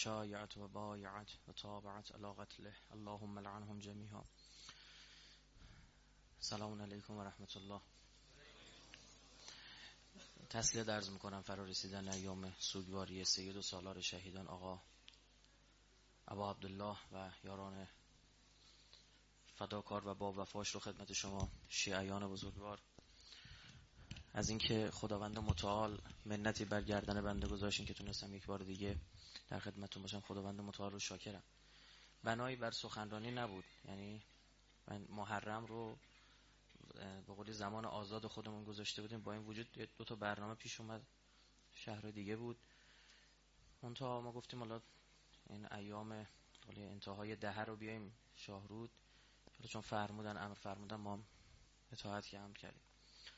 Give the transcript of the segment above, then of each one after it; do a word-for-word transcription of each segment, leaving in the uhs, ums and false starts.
شایعت و بایعت و تابعت علی قتله اللهم لعنهم جمیعا. سلام علیکم و رحمت الله. تسلیت عرض میکنم فرا رسیدن ایام سوگواری سید و سالار شهیدان آقا ابا عبدالله و یاران فداکار و با وفاش رو خدمت شما شیعیان بزرگوار از اینکه خداوند متعال منتی بر گردن بنده گذاشتین که تونستم یک بار دیگه در خدمتتون باشم. خداوند متعال رو شاکرم. بنایی بر سخنرانی نبود، یعنی من محرم رو به قول زمان آزاد خودمون گذاشته بودیم، با این وجود دو تا برنامه پیش اومد شهر دیگه بود. منتها ما گفتیم حالا این ایام انتهای دهه رو بیایم شاهرود، چون فرمودن امر فرمودن ما هم اطاعت که امر کردیم.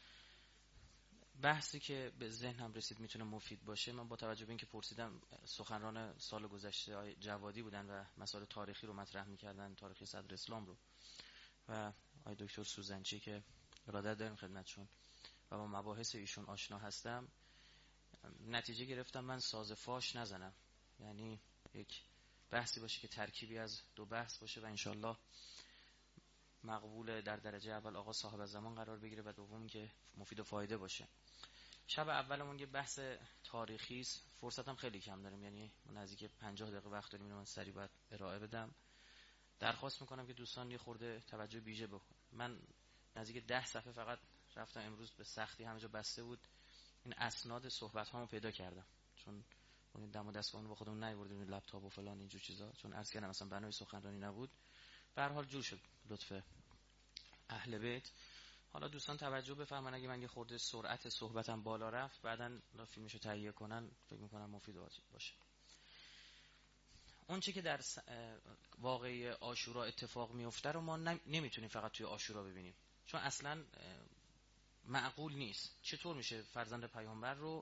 بحثی که به ذهنم رسید میتونه مفید باشه. من با توجه به اینکه پرسیدم سخنران سال گذشته آقای جوادی بودن و مسائل تاریخی رو مطرح میکردن، تاریخی صدر اسلام رو، و آقای دکتر سوزنچی که ارادت داریم خدمتشون و با مباحث ایشون آشنا هستم، نتیجه گرفتم من ساز فاش نزنم، یعنی یک بحثی باشه که ترکیبی از دو بحث باشه و انشالله مقبول در درجه اول آقا صاحب زمان قرار بگیره و دوم که مفید و فایده باشه. شب اولمون یه بحث تاریخی است، فرصتم خیلی کم داریم، یعنی نزدیک پنجاه دقیقه وقت داریم، من سریع باید ارائه بدم. درخواست میکنم که دوستان یه خورده توجه ویژه بکنن. من نزدیک ده صفحه فقط رفتم امروز، به سختی همه جا بسته بود، این اسناد صحبت هامو پیدا کردم، چون اون دم و دستگاهمون با خودمون نیاوردیم، لپتاپ و فلان اینجور چیزا، چون عرض کردم مثلا بنای سخنرانی نبود. به هر حال جور شد لطف اهل بیت. حالا دوستان توجه بفرمایید، اگه من یه خورده سرعت صحبتم بالا رفت بعداً فیلمشو تهیه کنن فکر می‌کنم مفید باشه. اون چی که در واقعه عاشورا اتفاق میفته رو ما نمیتونیم فقط توی عاشورا ببینیم، چون اصلاً معقول نیست. چطور میشه فرزند پیامبر رو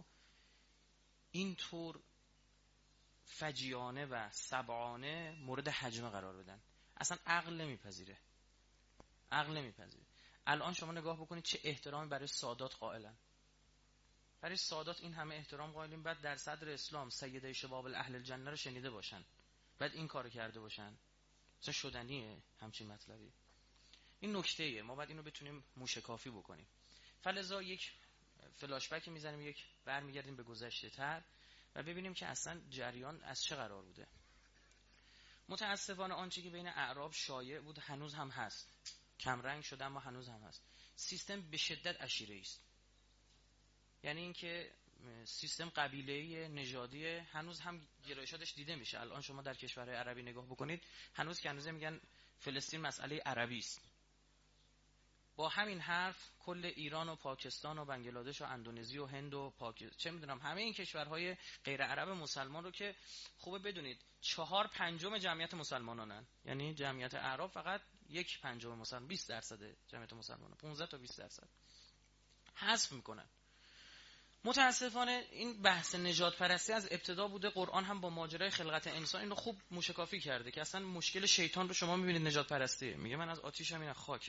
اینطور فجیانه و سبعانه مورد هجمه قرار بدن؟ اصلا عقل نمیپذیره، عقل نمیپذیره. الان شما نگاه بکنید چه احترامی برای سادات قائلن. برای سادات این همه احترام قائلین، بعد در صدر اسلام سیده شباب اهل الجنه رو شنیده باشن، بعد این کارو کرده باشن. اصلا شدنیه همچین مطلبی؟ این نکته‌ایه، ما باید اینو بتونیم موشکافی بکنیم. فلذا یک فلاش بک میزنیم، یک برمیگردیم به گذشته تر و ببینیم که اصلا جریان از چه قرار بوده. متاسفانه آنچه که بین اعراب شایع بود هنوز هم هست، کم رنگ شده اما هنوز هم هست. سیستم به شدت عشیره‌ای است، یعنی اینکه سیستم قبیله‌ای نژادی هنوز هم گرایشاتش دیده میشه. الان شما در کشورهای عربی نگاه بکنید، هنوز که هنوز میگن فلسطین مسئله عربی است. با همین حرف کل ایران و پاکستان و بنگلادش و اندونزی و هند و پاکستان، چه میدونم، همه این کشورهای غیر عرب مسلمان رو که خوبه بدونید چهار پنجم جمعیت مسلمانانن، یعنی جمعیت اعراب فقط یک پنجم مسلمان، بیست درصد جمعیت مسلمانان، پانزده تا بیست درصد حذف میکنن. متاسفانه این بحث نژاد پرستی از ابتدا بوده. قرآن هم با ماجرای خلقت انسان اینو خوب موشکافی کرده که اصلا مشکل شیطان رو شما میبینید نژاد پرستیه. میگه من از آتیشم، این از خاکه.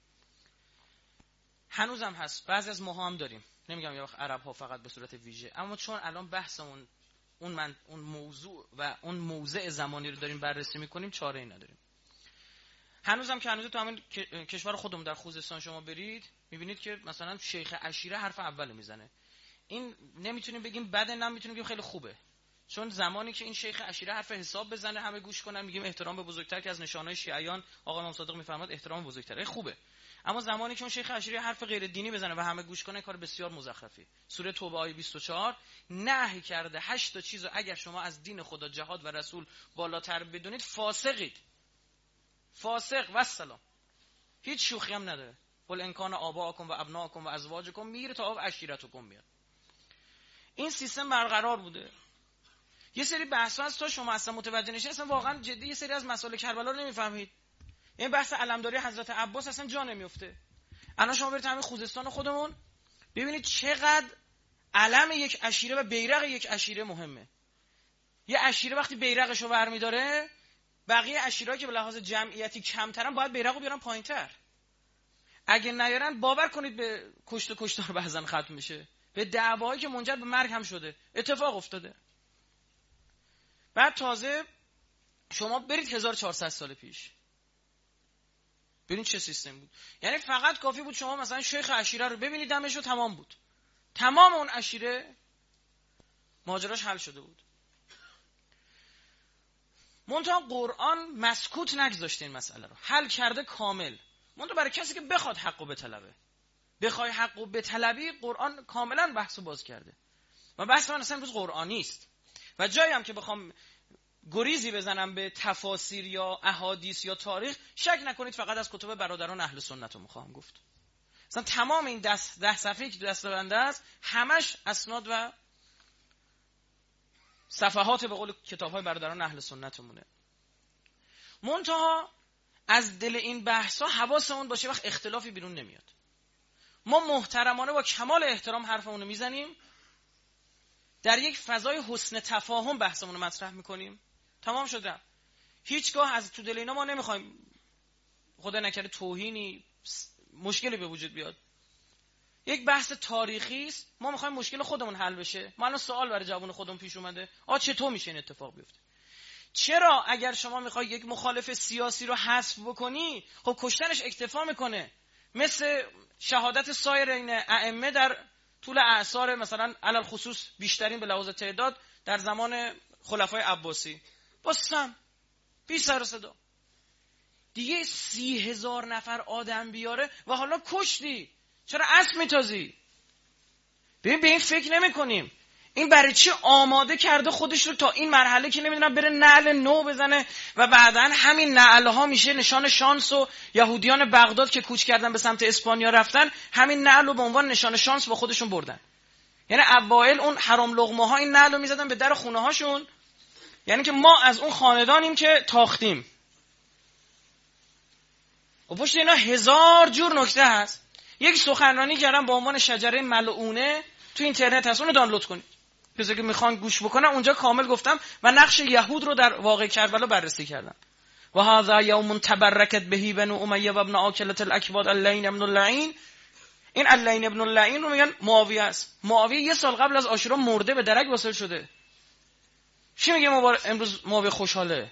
هنوزم هست، بعضی از ماها هم داریم، نمیگم یا عرب ها فقط به صورت ویژه، اما چون الان بحثمون اون من اون موضوع و اون موضع زمانی رو داریم بررسی میکنیم، چاره ای نداریم. هنوزم که هنوز تو همین کشور خودمون در خوزستان شما برید میبینید که مثلا شیخ عشیره حرف اول میزنه. این نمیتونیم بگیم بده، نه میتونیم بگیم خیلی خوبه، چون زمانی که این شیخ عشیره حرف حساب بزنه همه گوش کنن، میگیم احترام به بزرگتر، که از نشانهای شیعیان آقا امام صادق میفرماد احترام بزرگتر، خوبه. اما زمانی که اون شیخ عشیره حرف غیر دینی بزنه و همه گوش کنه، کار بسیار مزخرفی. سوره توبه آیه بیست و چهار نهی کرده هشت تا چیزو اگر شما از دین خدا، جهاد و رسول بالاتر بدونید فاسقید. فاسق و السلام، هیچ شوخی هم نداره. قل ان کان آباءکم و ابناءکم و ازواجکم میگیره تا آب عشیرتکم میاد. این سیستم برقرار بوده. یه سری بحثا هست تا شما اصلا متوجه نشید، اصلا واقعا جدی یه سری از مسائل کربلا رو نمیفهمید. این بحث علمداری حضرت عباس اصلا جا نمیفته. الان شما برید همین خوزستان خودمون ببینید چقدر علم یک عشیره و بیرق یک عشیره مهمه. یه عشیره وقتی بیرقش رو برمی‌داره، بقیه عشیره‌ها که به لحاظ جمعیتی کمترن باید بیرقو بیارن پایین‌تر. اگه نیارن باور کنید به کشت و کشتار بعضن ختم میشه، به دعوایی که منجر به مرگ هم شده، اتفاق افتاده. بعد تازه شما برید هزار و چهارصد سال پیش ببینید چه سیستم بود. یعنی فقط کافی بود شما مثلا شیخ عشیره رو ببینید دمش رو تمام بود، تمام اون عشیره ماجراش حل شده بود. منتها قرآن مسکوت نگذاشته این مسئله رو، حل کرده کامل. منتها برای کسی که بخواد حقو بطلبه، بخوای حقو بطلبی، قرآن کاملا بحثو باز کرده و بحث من اصلا امروز قرآنی است. و جایی هم که بخوام گریزی بزنم به تفاسیر یا احادیث یا تاریخ، شک نکنید فقط از کتب برادران اهل سنت رو میخوام گفت. مثلا تمام این دست ده صفحه‌ای که دست بنده است همش اسناد و صفحات به قول کتاب‌های برادران اهل سنتمونه. منتها از دل این بحثا حواسمون باشه وقت اختلافی بیرون نمیاد. ما محترمانه با کمال احترام حرفمون رو میزنیم، در یک فضای حسن تفاهم بحثمون رو مطرح میکنیم، تمام شد رفت. هیچگاه از تو دل اینا ما نمیخوایم خدا نکرده توهینی مشکلی به وجود بیاد. یک بحث تاریخی است، ما میخوایم مشکل خودمون حل بشه. ما الان سوال برای جواب خودمون پیش اومده، آ چطور میشه این اتفاق بیفته؟ چرا اگر شما میخوای یک مخالف سیاسی رو حذف بکنی، خب کشتنش اکتفا میکنه، مثل شهادت سایر این ائمه در طول اعصار مثلا علل خصوص بیشترین به لحاظ تعداد در زمان خلفای عباسی با سم بی سر و صدا دیگه سی هزار نفر آدم بیاره و حالا کشتی، چرا اسب میتازی؟ ببین به این فکر نمی کنیم این برای چی آماده کرده خودش رو تا این مرحله که نمیدونم بره نعل نو بزنه و بعداً همین نعل ها میشه نشان شانس و یهودیان بغداد که کوچ کردن به سمت اسپانیا رفتن همین نعل رو به عنوان نشان شانس با خودشون بردن. یعنی اوایل اون حرام لقمه ها این نعل رو میزدن به در خونه هاشون، یعنی که ما از اون خاندانیم که تاختیم. و پشت اینا هزار جور نکته هست. یک سخنرانی کردم با عنوان شجره ملعونه، تو اینترنت هست، اونو دانلود کنید. کسی که میخوان گوش بکنن اونجا کامل گفتم و نقش یهود رو در واقع کربلا بررسی کردم. و هذا یوم تبرکت به بنو امیه و ابن عاکله الاکباد اللعین ابن اللعین. این اللعین ابن اللعین رو میگن معاویه است. معاویه یه سال قبل از عاشورا مرده، به درک واصل شده. چی میگه مبار... امروز معاویه خوشحاله؟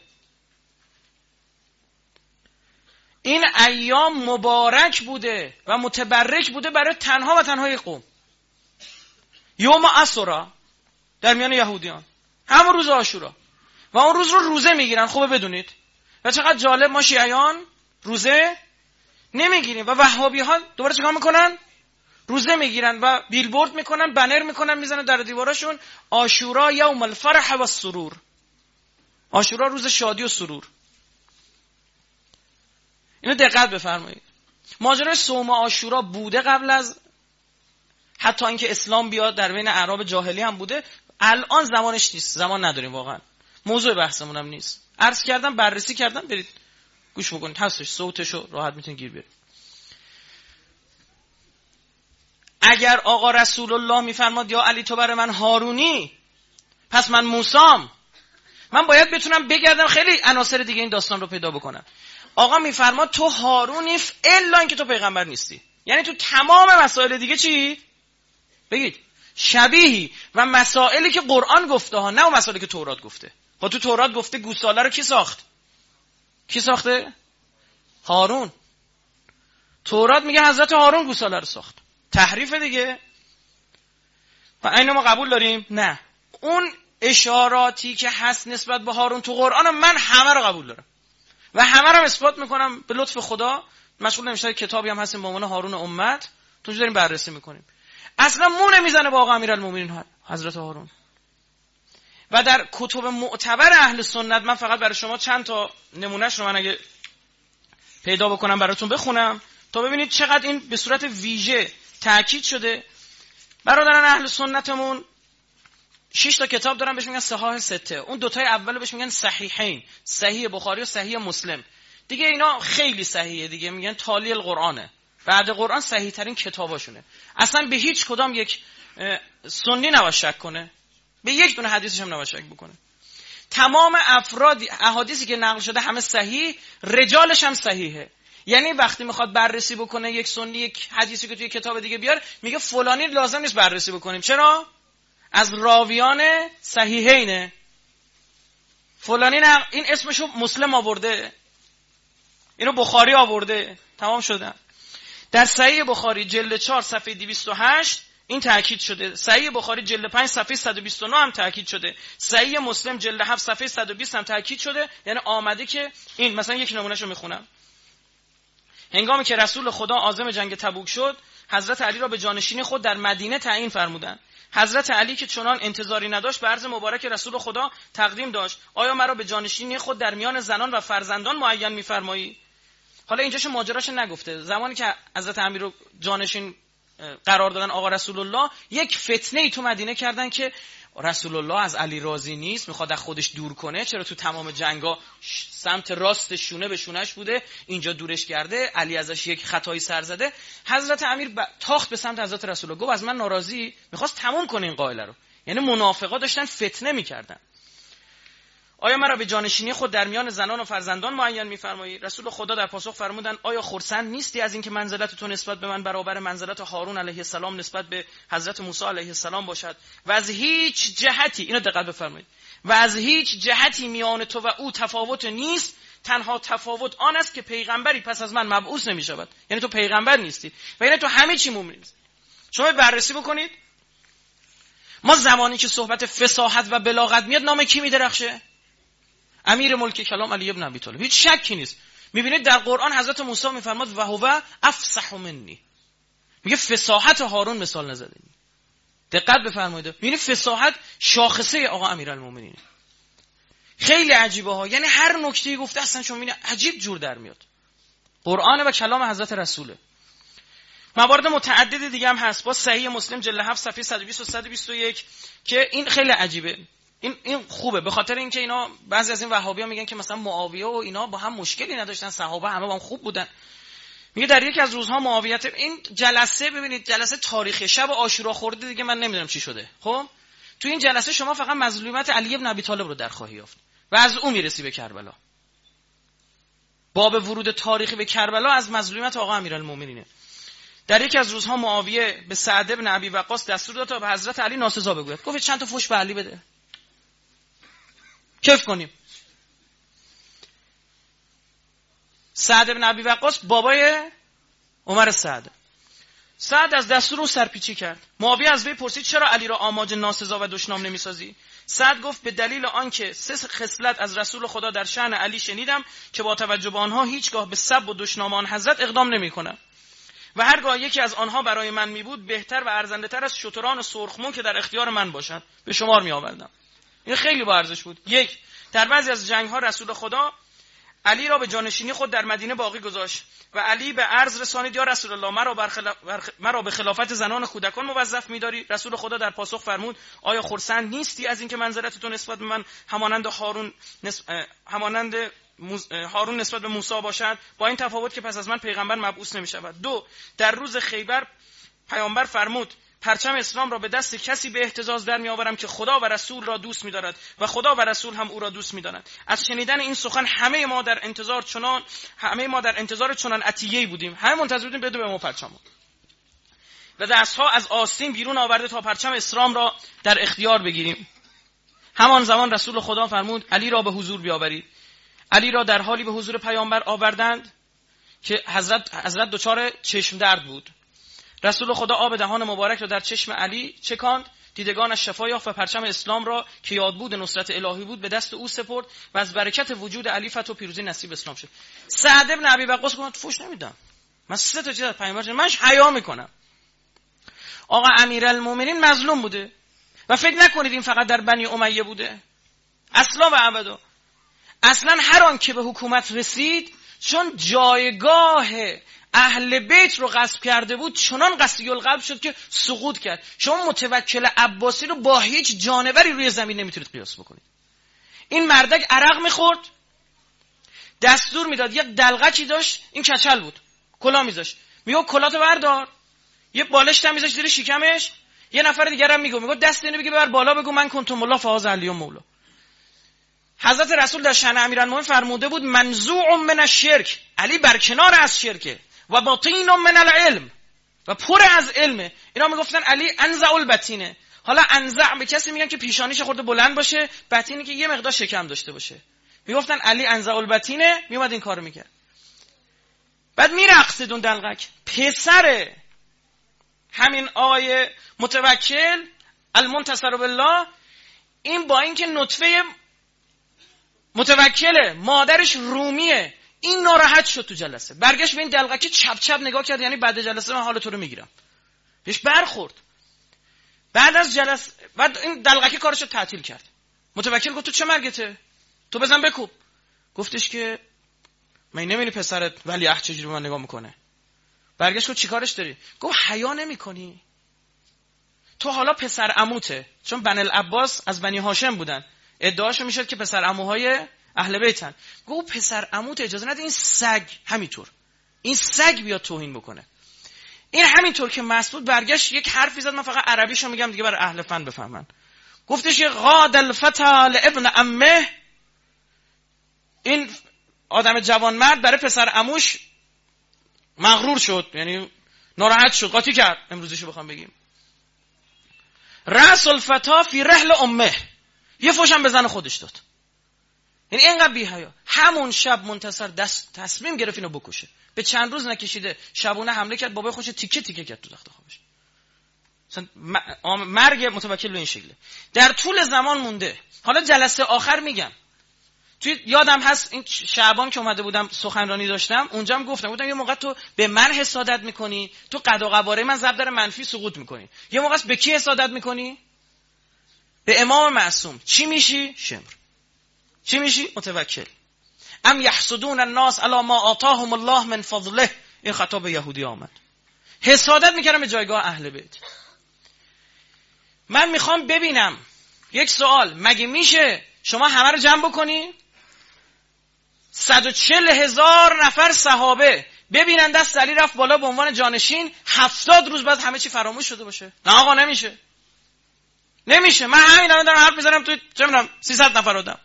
این ایام مبارک بوده و متبرک بوده برای تنها و تنهای قوم. یوم عاشورا در میان یهودیان، همون روز عاشورا، و اون روز رو روزه میگیرن. خوبه بدونید. و چقدر جالب، ما شیعیان روزه نمیگیریم و وهابی ها دوباره چیکار میکنن؟ روزه میگیرن و بیلبورد میکنن، بنر میکنن، میزنن در دیواراشون عاشورا یوم الفرح و السرور. عاشورا روز شادی و سرور. اینو دقت بفرمایید. ماجرای صوم عاشورا بوده قبل از حتی اینکه اسلام بیاد، در بین اعراب جاهلی هم بوده. الان زمانش نیست، زمان نداریم واقعا، موضوع بحثمون هم نیست. عرض کردم، بررسی کردم، برید گوش بکنید، هستش، صوتشو راحت میتونید گیر بیارید. اگر آقا رسول الله میفرماد یا علی تو برای من هارونی، پس من موسام، من باید بتونم بگردم خیلی عناصر دیگه این داستان رو پیدا بکنم. آقا میفرماد تو هارونی الا اینکه تو پیغمبر نیستی، یعنی تو تمام مسائل دیگه چی؟ بگید شبیهی و مسائلی که قرآن گفته ها، نه اون مسائلی که تورات گفته. خب تو تورات گفته گوساله رو کی ساخت؟ کی ساخته؟ هارون. تورات میگه حضرت هارون گوساله رو ساخت. تحریف دیگه. و اینو ما قبول داریم؟ نه. اون اشاراتی که هست نسبت به هارون تو قرآن من همه رو قبول دارم و همه رو اثبات میکنم به لطف خدا. مشغول نمیشه کتابی هم هست به عنوان هارون امت، تو داریم بررسی میکنیم. اصلا مو نمیزنه با آقا امیرالمومنین حضرت هارون. و در کتب معتبر اهل سنت، من فقط برای شما چند تا نمونهش رو من اگه پیدا بکنم براتون بخونم تا ببینید چقدر این به صورت ویژه تأکید شده. برادران اهل سنتمون شش تا کتاب دارن بهش میگن صحاح سته. اون دوتای اول بهش میگن صحیحین، صحیح بخاری و صحیح مسلم. دیگه اینا خیلی صحیحه دیگه، میگن تالی القرآنه، بعد قرآن صحیح ترین کتاباشونه. اصلا به هیچ کدام یک سنی نباید شک کنه، به یک دونه حدیثش هم نباید شک بکنه. تمام افراد احادیثی که نقل شده همه صحیح، رجالش هم صحیحه. یعنی وقتی میخواد بررسی بکنه یک سنی یک حدیثی که توی کتاب دیگه بیار، میگه فلانی لازم نیست بررسی بکنیم. چرا؟ از راویان صحیحینه. فلانی نه این اسمشو مسلم آورده، اینو بخاری آورده، تمام شدن. در صحیح بخاری جلد چهار صفحه دویست و هشت این تاکید شده. صحیح بخاری جلد پنج صفحه صد و بیست و نه هم تاکید شده. صحیح مسلم جلد هفت صفحه صد و بیست هم تاکید شده. یعنی آمده که این مثلا یک نمونهشو میخونم. هنگامی که رسول خدا عازم جنگ تبوک شد، حضرت علی را به جانشین خود در مدینه تعیین فرمودند. حضرت علی که چنان انتظاری نداشت به عرض مبارک رسول خدا تقدیم داشت: آیا مرا به جانشینی خود در میان زنان و فرزندان معین می‌فرمایی؟ حالا اینجاش ماجراش نگفته. زمانی که حضرت امیر رو جانشین قرار دادن آقا رسول الله، یک فتنه ای تو مدینه کردن که رسول الله از علی راضی نیست، میخواد از خودش دور کنه. چرا تو تمام جنگا سمت راست شونه به شونش بوده، اینجا دورش کرده، علی ازش یک خطایی سر زده. حضرت امیر ب... تاخت به سمت حضرت رسول الله، گفت از من ناراضی، میخواست تموم کنه این قائله رو. یعنی منافقا داشتن فتنه میکردن. آیا مرا به جانشینی خود در میان زنان و فرزندان معین می‌فرمایی؟ رسول خدا در پاسخ فرمودند: آیا خرسند نیستی از اینکه منزلت تو نسبت به من برابر منزلت هارون علیه السلام نسبت به حضرت موسی علیه السلام باشد و از هیچ جهتی، اینو دقت بفرمایید، و از هیچ جهتی میان تو و او تفاوت نیست، تنها تفاوت آن است که پیغمبری پس از من مبعوث نمی‌شود. یعنی تو پیغمبر نیستی و یعنی تو همه چی مومن نیستی. شما بررسی بکنید، ما زمانی که صحبت فصاحت و بلاغت میاد نام کی میدرخشه؟ امیر ملک کلام علی ابن ابی طالب. هیچ شکی نیست. میبینید در قرآن حضرت موسی میفرماد و هو افصح منی، میگه فصاحت هارون مثال نزده. دقت بفرمایید، میبینید فصاحت شاخصه آقا امیرالمومنین. خیلی عجیبه ها، یعنی هر نکته‌ای گفته اصلا شما میبینید عجیب جور در میاد. قرآن و کلام حضرت رسوله. موارد متعدد دیگه هم هست. با صحیح مسلم جلد هفت صفحه صد و بیست و صد و بیست و یک که این خیلی عجیبه. این این خوبه، به خاطر اینکه اینا بعضی از این وهابی‌ها میگن که مثلا معاویه و اینا با هم مشکلی نداشتن، صحابه همه با هم خوب بودن. میگه در یکی از روزها معاویه، این جلسه ببینید جلسه تاریخی، شب عاشورا خورده دیگه، من نمیدونم چی شده. خب تو این جلسه شما فقط مظلومیت علی ابن ابی طالب رو در خواهی یافت و از اون میرسی به کربلا. باب ورود تاریخی به کربلا از مظلومیت آقا امیرالمومنینه. در یکی از روزها معاویه به سعد بن ابی وقاص دستور داد تا به حضرت علی ناسزا بگوید. گفت چند تا فحش به علی بده، کیف کنیم. سعد بن ابی وقاص بابای عمر سعد. سعد از دستور او سرپیچی کرد. معاویه از وی پرسید چرا علی را آماج ناسزا و دشنام نمیسازی؟ سعد گفت به دلیل آنکه سه خصلت از رسول خدا در شأن علی شنیدم که با توجه به آنها هیچگاه به سب و دشنام آن حضرت اقدام نمی‌کنم و هرگاه یکی از آنها برای من میبود بهتر و ارزنده‌تر از شتران سرخمو که در اختیار من باشند به شمار میآوردم. این خیلی با ارزش بود. یک، در بعضی از جنگ‌ها رسول خدا علی را به جانشینی خود در مدینه باقی گذاشت و علی به عرض رسانید: یا رسول الله، مرا برخلاف مرا به خلافت زنان و کودکان موظف می‌داری؟ رسول خدا در پاسخ فرمود: آیا خرسند نیستی از اینکه منزلت تو نسبت به من همانند هارون نس... همانند موز... هارون نسبت به موسی باشد، با این تفاوت که پس از من پیغمبر مبعوث نمی‌شود؟ دو، در روز خیبر پیامبر فرمود: پرچم اسلام را به دست کسی به اهتزاز در میآورم که خدا و رسول را دوست می‌دارد و خدا و رسول هم او را دوست می‌دارند. از شنیدن این سخن همه ما در انتظار چنان همه ما در انتظار چنان عطیه‌ای بودیم، همه منتظر بودیم بده به ما پرچمو. و دستها از آستین بیرون آورده تا پرچم اسلام را در اختیار بگیریم. همان زمان رسول خدا فرمود: علی را به حضور بیاورید. علی را در حالی به حضور پیامبر آوردند که حضرت حضرت دچار چشم درد بود. رسول خدا آب دهان مبارک را در چشم علی چکاند، دیدگانش شفا یافت و پرچم اسلام را که یاد بود نصرت الهی بود به دست او سپرد و از برکت وجود علی فتح و پیروزی نصیب اسلام شد. سعد بن ابی وقاص گفت فوش نمیدم، من سه تا چیز از پیامبر منش حیا میکنم. آقا امیرالمومنین مظلوم بوده و فکر نکنید این فقط در بنی امیه بوده، اصلا و ابدا. اصلا هر آن که به حکومت رسید چون جایگاه اهل بیت رو غصب کرده بود چنان قسی القلب شد که سقوط کرد. شما متوکل عباسی رو با هیچ جانوری روی زمین نمیتونید قیاس بکنید. این مردک عرق میخورد، دستور میداد، یک دلغکی داشت، این کچل بود، کلا میذاشت، میگه کلاتو بردار، یه بالشت هم میذاشت زیر شکمش، یه نفر دیگه هم میگه میگه دست اینو بگی ببر بالا، بگو من کنتم الله فاز علی مولا. حضرت رسول در شأن امیرالمومنین فرموده بود: منزوع من الشرک، علی برکنار از شرکه و باطین من العلم، و پر از علمه. اینا میگفتن علی انزع البطینه، حالا انزع به کسی میگن که پیشانیش خورده بلند باشه، بطینی که یه مقدار شکم داشته باشه. میگفتن علی انزع البطینه، میومد این کارو میکرد. بعد میرقصید اون دلقک. پسر همین آقای متوکل المنتصر بالله، این با اینکه نطفه متوکله، مادرش رومیه، این ناراحت شد تو جلسه. برگشت به این دلقکی چپ چپ نگاه کرد، یعنی بعد جلسه من حال تو رو میگیرم. بهش برخورد. بعد از جلسه بعد این دلقکی کارشو تعطیل کرد. متوکل گفت تو چه مرگته؟ تو بزن بکوب. گفتش که من نمی‌بینی پسرت ولیعهد چجوری به من نگاه میکنه. برگشت گفت چیکارش داری؟ گفت حیا نمی‌کنی؟ تو حالا پسر عموته، چون بنی العباس از بنی هاشم بودن، ادعاشو میشد که پسر عموهای اهل بیتن. گفت پسر عموت اجازه نده این سگ همینطور این سگ بیاد توهین بکنه. این همینطور که مسعود برگشت یک حرفی زد، من فقط عربیشو میگم دیگه برای اهل فن بفهمن. گفتش غاد الفتى لابن عمه، این آدم جوانمرد برای پسر عموش مغرور شد، یعنی ناراحت شد، قاطی کرد. امروزیشو بخوام بگیم رأس الفتى فی رحل امه، یه فوشم به زن خودش داد. یعنی اینقدر بی‌حیا. همون شب منتصر دست تصمیم گرفت اینو بکشه. به چند روز نکشیده شبونه حمله کرد، بابای خودش تیکه تیکه کرد تو تخت خوابش. مثلا مرگ متوکل به این شکله. در طول زمان مونده. حالا جلسه آخر میگم، توی یادم هست این شعبان که اومده بودم سخنرانی داشتم، اونجا هم گفتم گفتم یه موقع تو به من حسادت میکنی، تو قد و قواره من ضرب در منفی سقوط میکنی. یه موقع به کی حسادت میکنی؟ به امام معصوم. چی میشی؟ شمر. چی میشی؟ متوکل. ام یحسدون الناس علی ما آتاهم الله من فضله. این خطاب یهودی آمد. حسادت میکردم به جایگاه اهل بیت. من میخوام ببینم یک سوال، مگه میشه شما همه رو جمع بکنی؟ صد و چهل هزار نفر صحابه ببینن دست علی رفت بالا به عنوان جانشین، هفتاد روز بعد همه چی فراموش شده باشه؟ نه آقا نمیشه. نمیشه. من همین الان دارم حرف میزنم، تو چه میدونم سیصد نفر آدم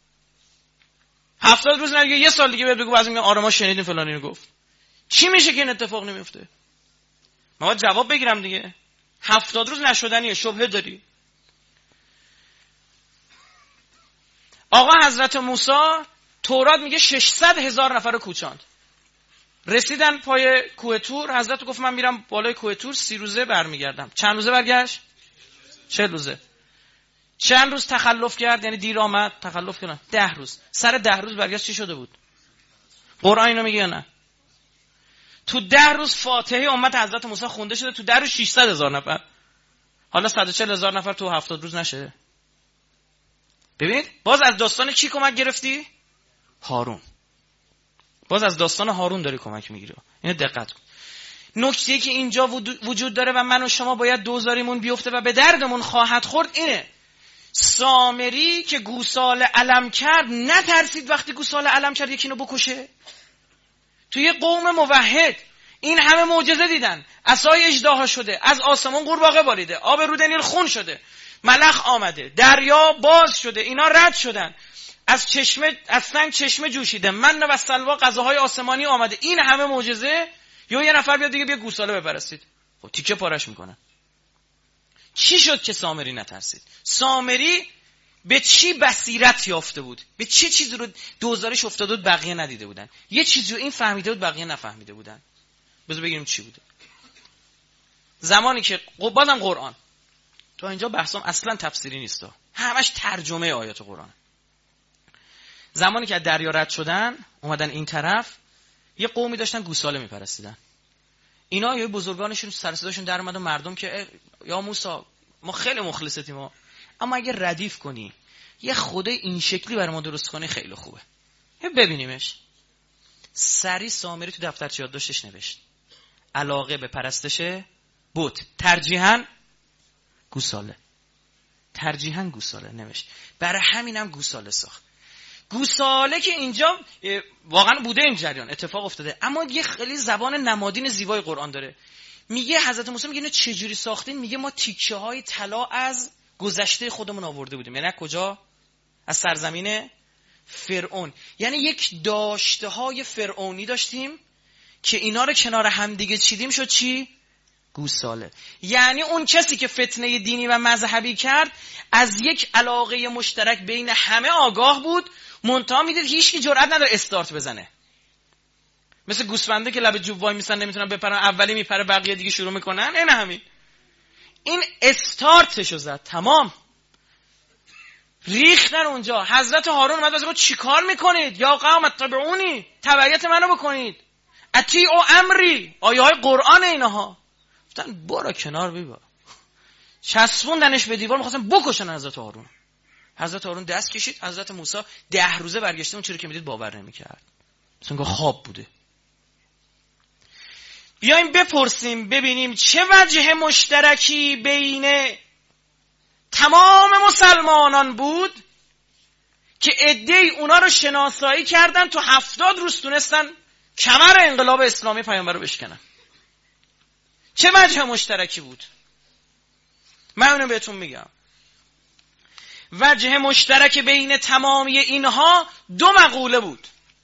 هفتاد روز نگه، یه سال دیگه بهت بگو بعضی میگن آره ما شنیدیم فلانی رو گفت. چی میشه که این اتفاق نمیفته؟ ما باید جواب بگیرم دیگه. هفتاد روز نشدنیه، شبهه داری. آقا حضرت موسی تورات میگه ششصد هزار نفر رو کوچاند. رسیدن پای کوه تور، حضرت گفت من میرم بالای کوه تور سی روزه برمیگردم. چند روزه برگشت؟ چهل روزه. چند روز تخلف کرد؟ یعنی دیر آمد، تخلف کرد. ده روز. سر ده روز برگشت چی شده بود؟ قرآن اینو میگه نه؟ تو ده روز فاتحه امت حضرت موسی خونده شده، تو ده روز ششصد هزار نفر. حالا صد و چهل هزار نفر تو هفتاد روز نشه؟ ببینید باز از داستان کی کمک گرفتی؟ هارون. باز از داستان هارون داری کمک میگیری. اینو دقت کن. نکته‌ای که اینجا وجود داره و من و شما باید دوزاریمون بیفته و به دردمون خواهد خورد اینه: سامری که گوساله علم کرد نترسید وقتی گوساله علم کرد یکی اینو بکشه. توی قوم موحد این همه معجزه دیدن، عصای اژدها شده، از آسمون قورباغه باریده، آب رود نیل خون شده، ملخ آمده، دریا باز شده، اینا رد شدن، از چشمه از سنگ چشمه جوشیده، من و سلوا غذاهای آسمانی آمده. این همه معجزه یا یه نفر بیاد دیگه بیا گوساله بپرستید، خب تیکه پارش میکنن. چی شد که سامری نترسید؟ سامری به چی بصیرت یافته بود؟ به چه چیزی رو دوزارش افتاده بود بقیه ندیده بودن؟ یه چیزی رو این فهمیده بود بقیه نفهمیده بودن. بذار بگیم چی بوده. زمانی که بازم قرآن تا اینجا بحثم اصلا تفسیری نیست، همش ترجمه آیات قرآن. زمانی که از دریا رد شدن اومدن این طرف، یه قومی داشتن گوساله میپرستیدن. اینا یه بزرگانشون سر صداشون در اومد و مردم که یا موسی ما خیلی مخلصتیم ما، اما اگه ردیف کنی یه خدای این شکلی برای ما درست کنی خیلی خوبه، ببینیمش. سری سامری تو دفترچه یادداشتش نوشت علاقه به پرستش بت، ترجیحاً گوساله، ترجیحاً گوساله نوشت. برای همینم گوساله ساخت. گوساله که اینجا واقعا بوده این جریان اتفاق افتاده، اما یه خیلی زبان نمادین زیبای قرآن داره. میگه حضرت موسی میگه اینو چجوری ساختین؟ میگه ما تیکه های طلا از گذشته خودمون آورده بودیم. یعنی کجا؟ از سرزمین فرعون. یعنی یک داشته های فرعونی داشتیم که اینا رو کنار هم دیگه چیدیم، شد چی؟ گوساله. یعنی اون کسی که فتنه دینی و مذهبی کرد از یک علاقه مشترک بین همه آگاه بود، منتها میدید هیچ کی جرئت نداره استارت بزنه. مثل گوسفنده که لب جوب وای میسن نمیتونن بپرن، اولی میپره بقیه دیگه شروع میکنن. این همین این استارتشو زد، تمام ریختن اونجا. حضرت هارون اومد گفت چیکار میکنید؟ یا قوم اتبعونی، تبعیت منو بکنید. اطیعوا امری، آیه های قرآن اینها. گفتن برو کنار بیبا. چسبوندنش به دیوار، می‌خواستن بکشن حضرت هارون. حضرت هارون دست کشید، حضرت موسی ده روزه برگشته اون چیزی که میدید باور نمی‌کرد. مثلا خواب بوده. بیایم بپرسیم ببینیم چه وجه مشترکی بین تمام مسلمانان بود که عده‌ای اونا رو شناسایی کردن، تو هفتاد روز تونستن کمر انقلاب اسلامی پیامبر رو بشکنن. چه وجه مشترکی بود؟ من اونو بهتون میگم. وجه مشترک بین تمامی اینها دو مقوله بود.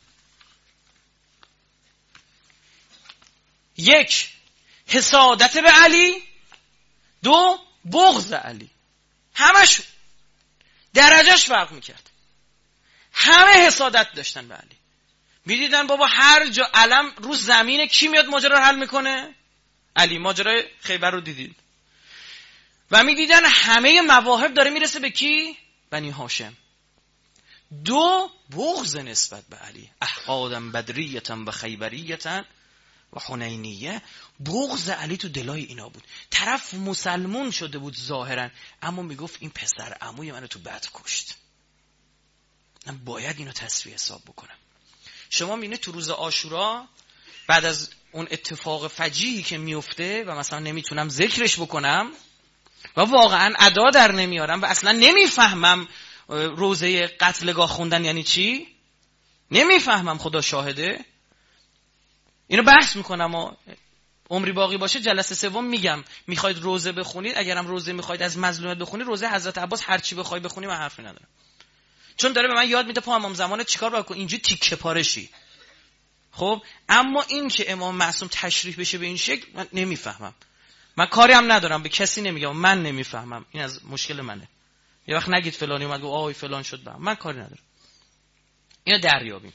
یک، حسادت به علی. دو، بغض علی. همش درجهش فرق میکرد. همه حسادت داشتن به علی. میدیدن بابا هر جا علم رو زمین کی میاد ماجرا رو حل میکنه؟ علی. ماجرای خیبر رو دیدید. و میدیدن همه مواهب داره میرسه به کی؟ بنی هاشم. دو، بغض نسبت به علی. احقادم بدریتن و خیبریتن و حنینیه. بغض علی تو دلای اینا بود. طرف مسلمون شده بود ظاهرا، اما میگفت این پسر عموی منو تو بد کشت، من باید اینو تصفیه حساب بکنم. شما میبینید تو روز عاشورا بعد از اون اتفاق فجیعی که میفته و مثلا نمیتونم ذکرش بکنم و واقعا ادا در نمیارم و اصلا نمیفهمم روزه قتلگاه خوندن یعنی چی، نمیفهمم، خدا شاهده. اینو بحث میکنم و عمری باقی باشه جلسه سوم میگم. میخواید روزه بخونید، اگرم روزه میخواید از مظلومیت بخونید، روزه حضرت عباس هر چی بخوای بخونی من حرفی ندارم، چون داره به من یاد میده پا امام زمانه چیکار باید کنی، اینجوری تیکه پارشی. خب اما این که امام معصوم تشریح بشه به این شکل من نمیفهمم. من کاری هم ندارم، به کسی نمیگم، من نمیفهمم، این از مشکل منه. یه وقت نگید فلانی اومد گفت آی فلان شد، به من کاری ندارم. اینو دریابیم.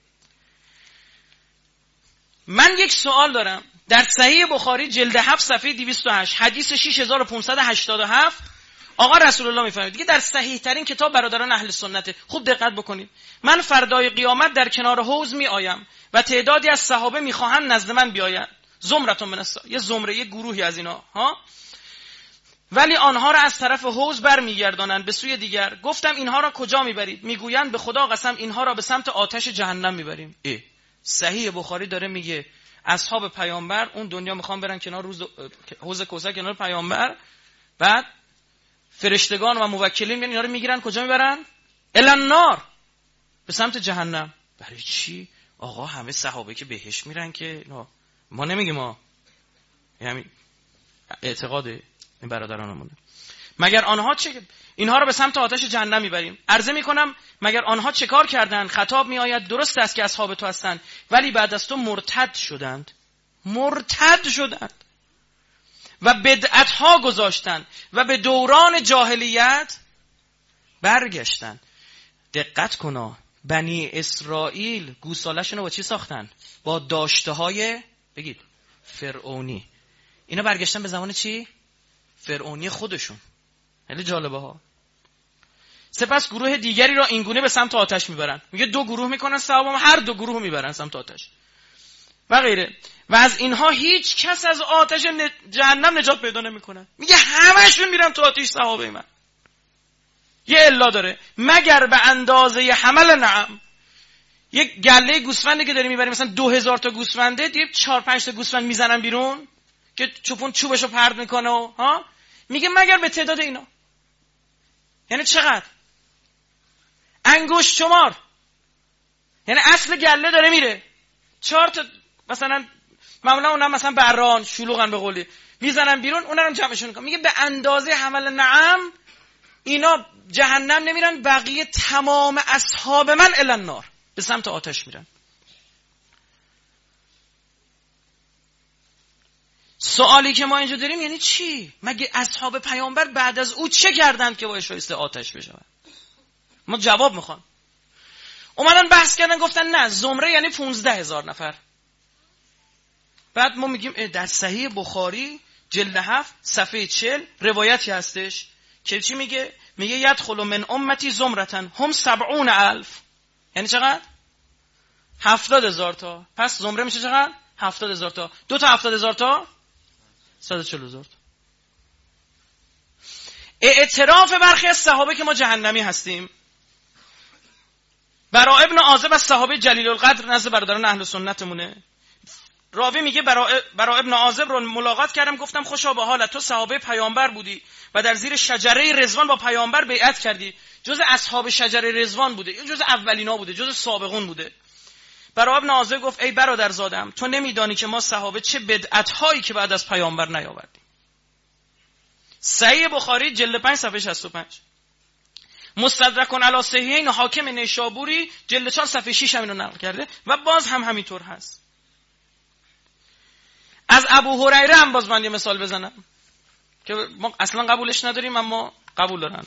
من یک سوال دارم. در صحیح بخاری جلد هفت صفحه دویست و هشت حدیث شش هزار و پانصد و هشتاد و هفت آقا رسول الله میفرماید دیگه در صحیح ترین کتاب برادران اهل سنت. خوب دقت بکنید. من فردای قیامت در کنار حوض می آیم و تعدادی از صحابه میخواهند نزد من بیایند. زمرتون من الص... یه زمره، یه گروهی از اینا ها، ولی آنها را از طرف حوض برمیگردانند به سوی دیگر. گفتم اینها را کجا میبرید؟ میگویند به خدا قسم اینها را به سمت آتش جهنم میبریم. اه. صحیح بخاری داره میگه اصحاب پیامبر اون دنیا میخوان برن کنار روز حوض کوثر کنار پیامبر، بعد فرشتگان و موکلین میان اینا رو میگیرن کجا میبرن؟ الی النار، به سمت جهنم. برای چی؟ آقا همه صحابه که بهش میرن که ما نمیگیم، ما یعنی اعتقاد این برادرانمون. مگر آنها چه اینها رو به سمت آتش جهنم میبریم. عرضه میکنم مگر آنها چه کار کردند؟ خطاب میآید درست است که اصحاب تو هستند، ولی بعد از تو مرتد شدند. مرتد شدند و بدعتها گذاشتند و به دوران جاهلیت برگشتند. دقت کنا، بنی اسرائیل گوساله‌شون رو با چی ساختن؟ با داشته های بگید فرعونی. اینا برگشتن به زمان چی؟ فرعونی خودشون. خیلی جالبه ها. سپس گروه دیگری را اینگونه به سمت آتش میبرن. میگه دو گروه میکنن صحابه، هر دو گروه میبرن سمت آتش و غیره. و از اینها هیچ کس از آتش جهنم نجات پیدا نمیکنه. میگه همشون میرن تو آتش صحابه من. یه الا داره، مگر به اندازه حمل نعم. یک گله گوسفندی که داری میبری مثلا دو هزار تا گوسفنده، دیگه چهار پنج تا گوسفند میزنن بیرون که چوپون چوبشو پرد میکنه و ها. میگه مگر به تعداد اینا. یعنی چقدر؟ انگشت شمار. یعنی اصل گله داره میره، چهار تا مثلا معمولا اونم مثلا بران شلوغن به قولی میزنن بیرون، اونا رو جمعشون میکنن. میگه به اندازه حمل نعم اینا جهنم نمیرن، بقیه تمام اصحاب من الی النار، به سمت آتش میرن. سوالی که ما اینجا داریم یعنی چی؟ مگه اصحاب پیامبر بعد از او چه کردند که باید شایسته آتش بشوند؟ ما جواب میخوام. اومدن بحث کردن گفتن نه زمره یعنی پونزده هزار نفر. بعد ما میگیم در صحیح بخاری جلد هفت صفحه چهل روایتی هستش که چی میگه؟ میگه یدخل من امتی زمرتن هم سبعون الف. یعنی چقدر؟ هفتاد هزار تا. پس زمره میشه چقدر؟ هفتاد هزار تا. دو تا هفتاد هزار تا صد و چهل هزار تا. اعتراف برخی از صحابه که ما جهنمی هستیم. برا ابن عازب از صحابه جلیل القدر نزد برادران اهل سنتمونه. راوی میگه برا, برا ابن عازب رو ملاقات کردم گفتم خوشا به حالت، تو صحابه پیامبر بودی و در زیر شجره رضوان با پیامبر بیعت کردی، جز اصحاب شجره رضوان بوده، جز اولینا بوده، جز سابقون بوده. برا ابن عازب گفت ای برادرزادم تو نمیدانی که ما صحابه چه بدعت هایی که بعد از پیامبر نیاوردیم. صحیح بخاری جلد پنج صفحه شصت و پنج. مستدرک علی صحیحین حاکم نیشابوری جلد چهار صفحه شش هم اینو نقل کرده و باز هم همینطور هست. از ابو هریره هم باز من یه مثال بزنم که ما اصلا قبولش نداریم اما قبول دارن.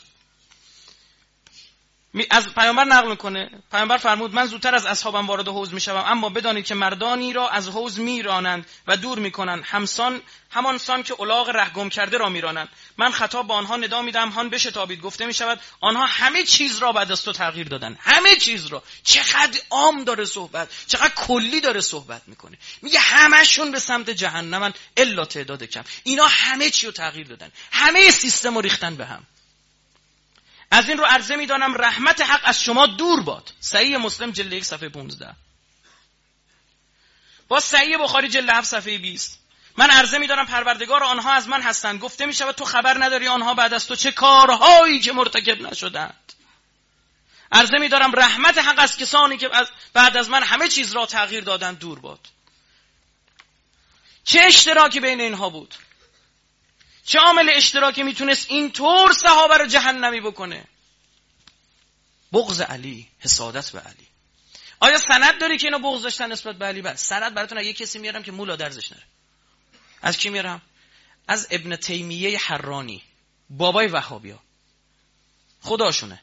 از پیامبر نقل میکنه، پیامبر فرمود من زودتر از اصحابم وارد حوض میشوم، اما بدانید که مردانی را از حوض میرانند و دور میکنند همسان همان سان که الاغ ره گم کرده را میرانند. من خطاب به آنها ندا میدم هان بشتابید. گفته میشود آنها همه چیز را بعد از تو تغییر دادن، همه چیز را. چقدر عام داره صحبت، چقدر کلی داره صحبت میکنه. میگه همشون به سمت جهنمن الا تعداد کم. اینا همه چی رو تغییر دادن، همه سیستم رو ریختن به هم. از این رو عرضه می‌دانم رحمت حق از شما دور باد. صحیح مسلم جلد یک صفحه پانزده. با صحیح بخاری جلد هفت صفحه بیست. من عرضه می‌دانم پروردگار آنها از من هستند. گفته می‌شود تو خبر نداری آنها بعد از تو چه کارهایی که مرتکب نشدند. عرضه می‌دارم رحمت حق از کسانی که از بعد از من همه چیز را تغییر دادند دور باد. چه اشتراکی بین اینها بود؟ چه عامل اشتراکی میتونست این طور صحابه رو جهنمی بکنه؟ بغض علی، حسادت به علی. آیا سند داری که اینا بغض داشتن نسبت به علی؟ بله. سند براتون یه کسی میارم که مولا درزش نره. از کی میارم؟ از ابن تیمیه حرانی، بابای وهابیا. خداشونه.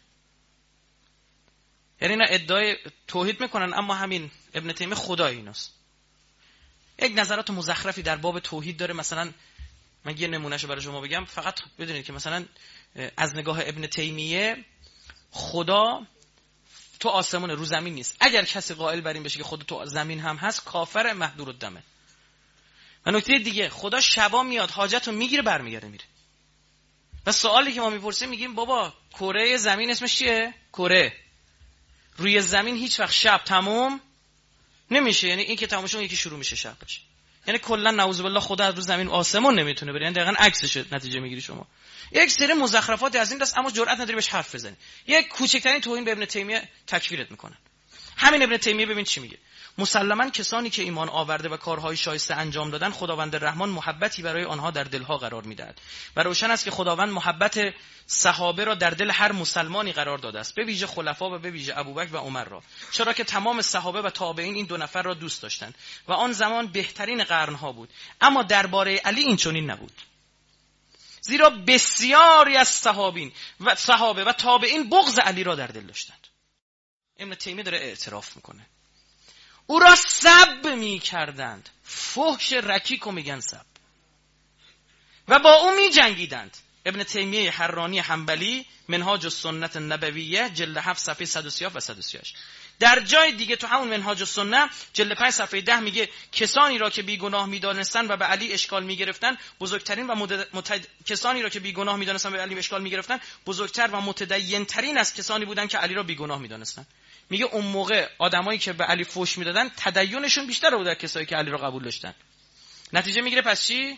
یعنی اینا ادعای توحید میکنن اما همین ابن تیمیه خدای ایناست. یک نظرات مزخرفی در باب توحید داره. مثلا من یه نمونهشو برای شما بگم، فقط بدونید که مثلا از نگاه ابن تیمیه خدا تو آسمون رو زمین نیست. اگر کسی قائل بر این بشه که خدا تو زمین هم هست کافر محدور الدمه. و نکته دیگه خدا شبا میاد حاجتو میگیره برمیگرده میره. و سوالی که ما میپرسیم میگیم بابا کره زمین اسمش چیه؟ کره. روی زمین هیچ وقت شب تموم نمیشه، یعنی این که تموم شه یکی شروع میشه شب بشه. یعنی کلا نعوذ بالله خدا از رو زمین آسمون نمیتونه بره. یعنی دقیقاً عکسش نتیجه میگیری شما. یک سری مزخرفات از این دست اما جرئت نداری بهش حرف بزنی. یک کوچکترین توهین به ابن تیمیه تکفیرت میکنن. همین ابن تیمیه ببین چی میگه. مسلماً کسانی که ایمان آورده و کارهای شایسته انجام دادن خداوند رحمان محبتی برای آنها در دلها قرار میدهد. و روشن است که خداوند محبت صحابه را در دل هر مسلمانی قرار داده است، به ویژه خلفا و به ویژه ابوبکر و عمر را، چرا که تمام صحابه و تابعین این دو نفر را دوست داشتند و آن زمان بهترین قرنها بود. اما درباره علی این چنین نبود، زیرا بسیاری از صحابین و صحابه و تابعین بغض علی را در دل داشتند. ابن تیمیه داره اعتراف میکنه. او را سب می کردند، فحش رکیکو میگن سب، و با او می جنگیدند. ابن تیمیه حرانی حنبلی منهاج السنت النبویه جلد هفت صفحه صد و سی و صد و سی و هشت. در جای دیگه تو همون منهاج السنه جلد پنج صفحه ده میگه کسانی را که بیگناه میدانستند و به علی اشکال میگرفتند بزرگترین و مد... متد... کسانی را که بیگناه میدانستند و به علی اشکال میگرفتند بزرگتر و متدین ترین از کسانی بودند که علی را بیگناه میدانستند. میگه اون موقع آدمایی که به علی فحش میدادن تدینشون بیشتر بود از کسایی که علی را قبول داشتن. نتیجه میگیره پس چی؟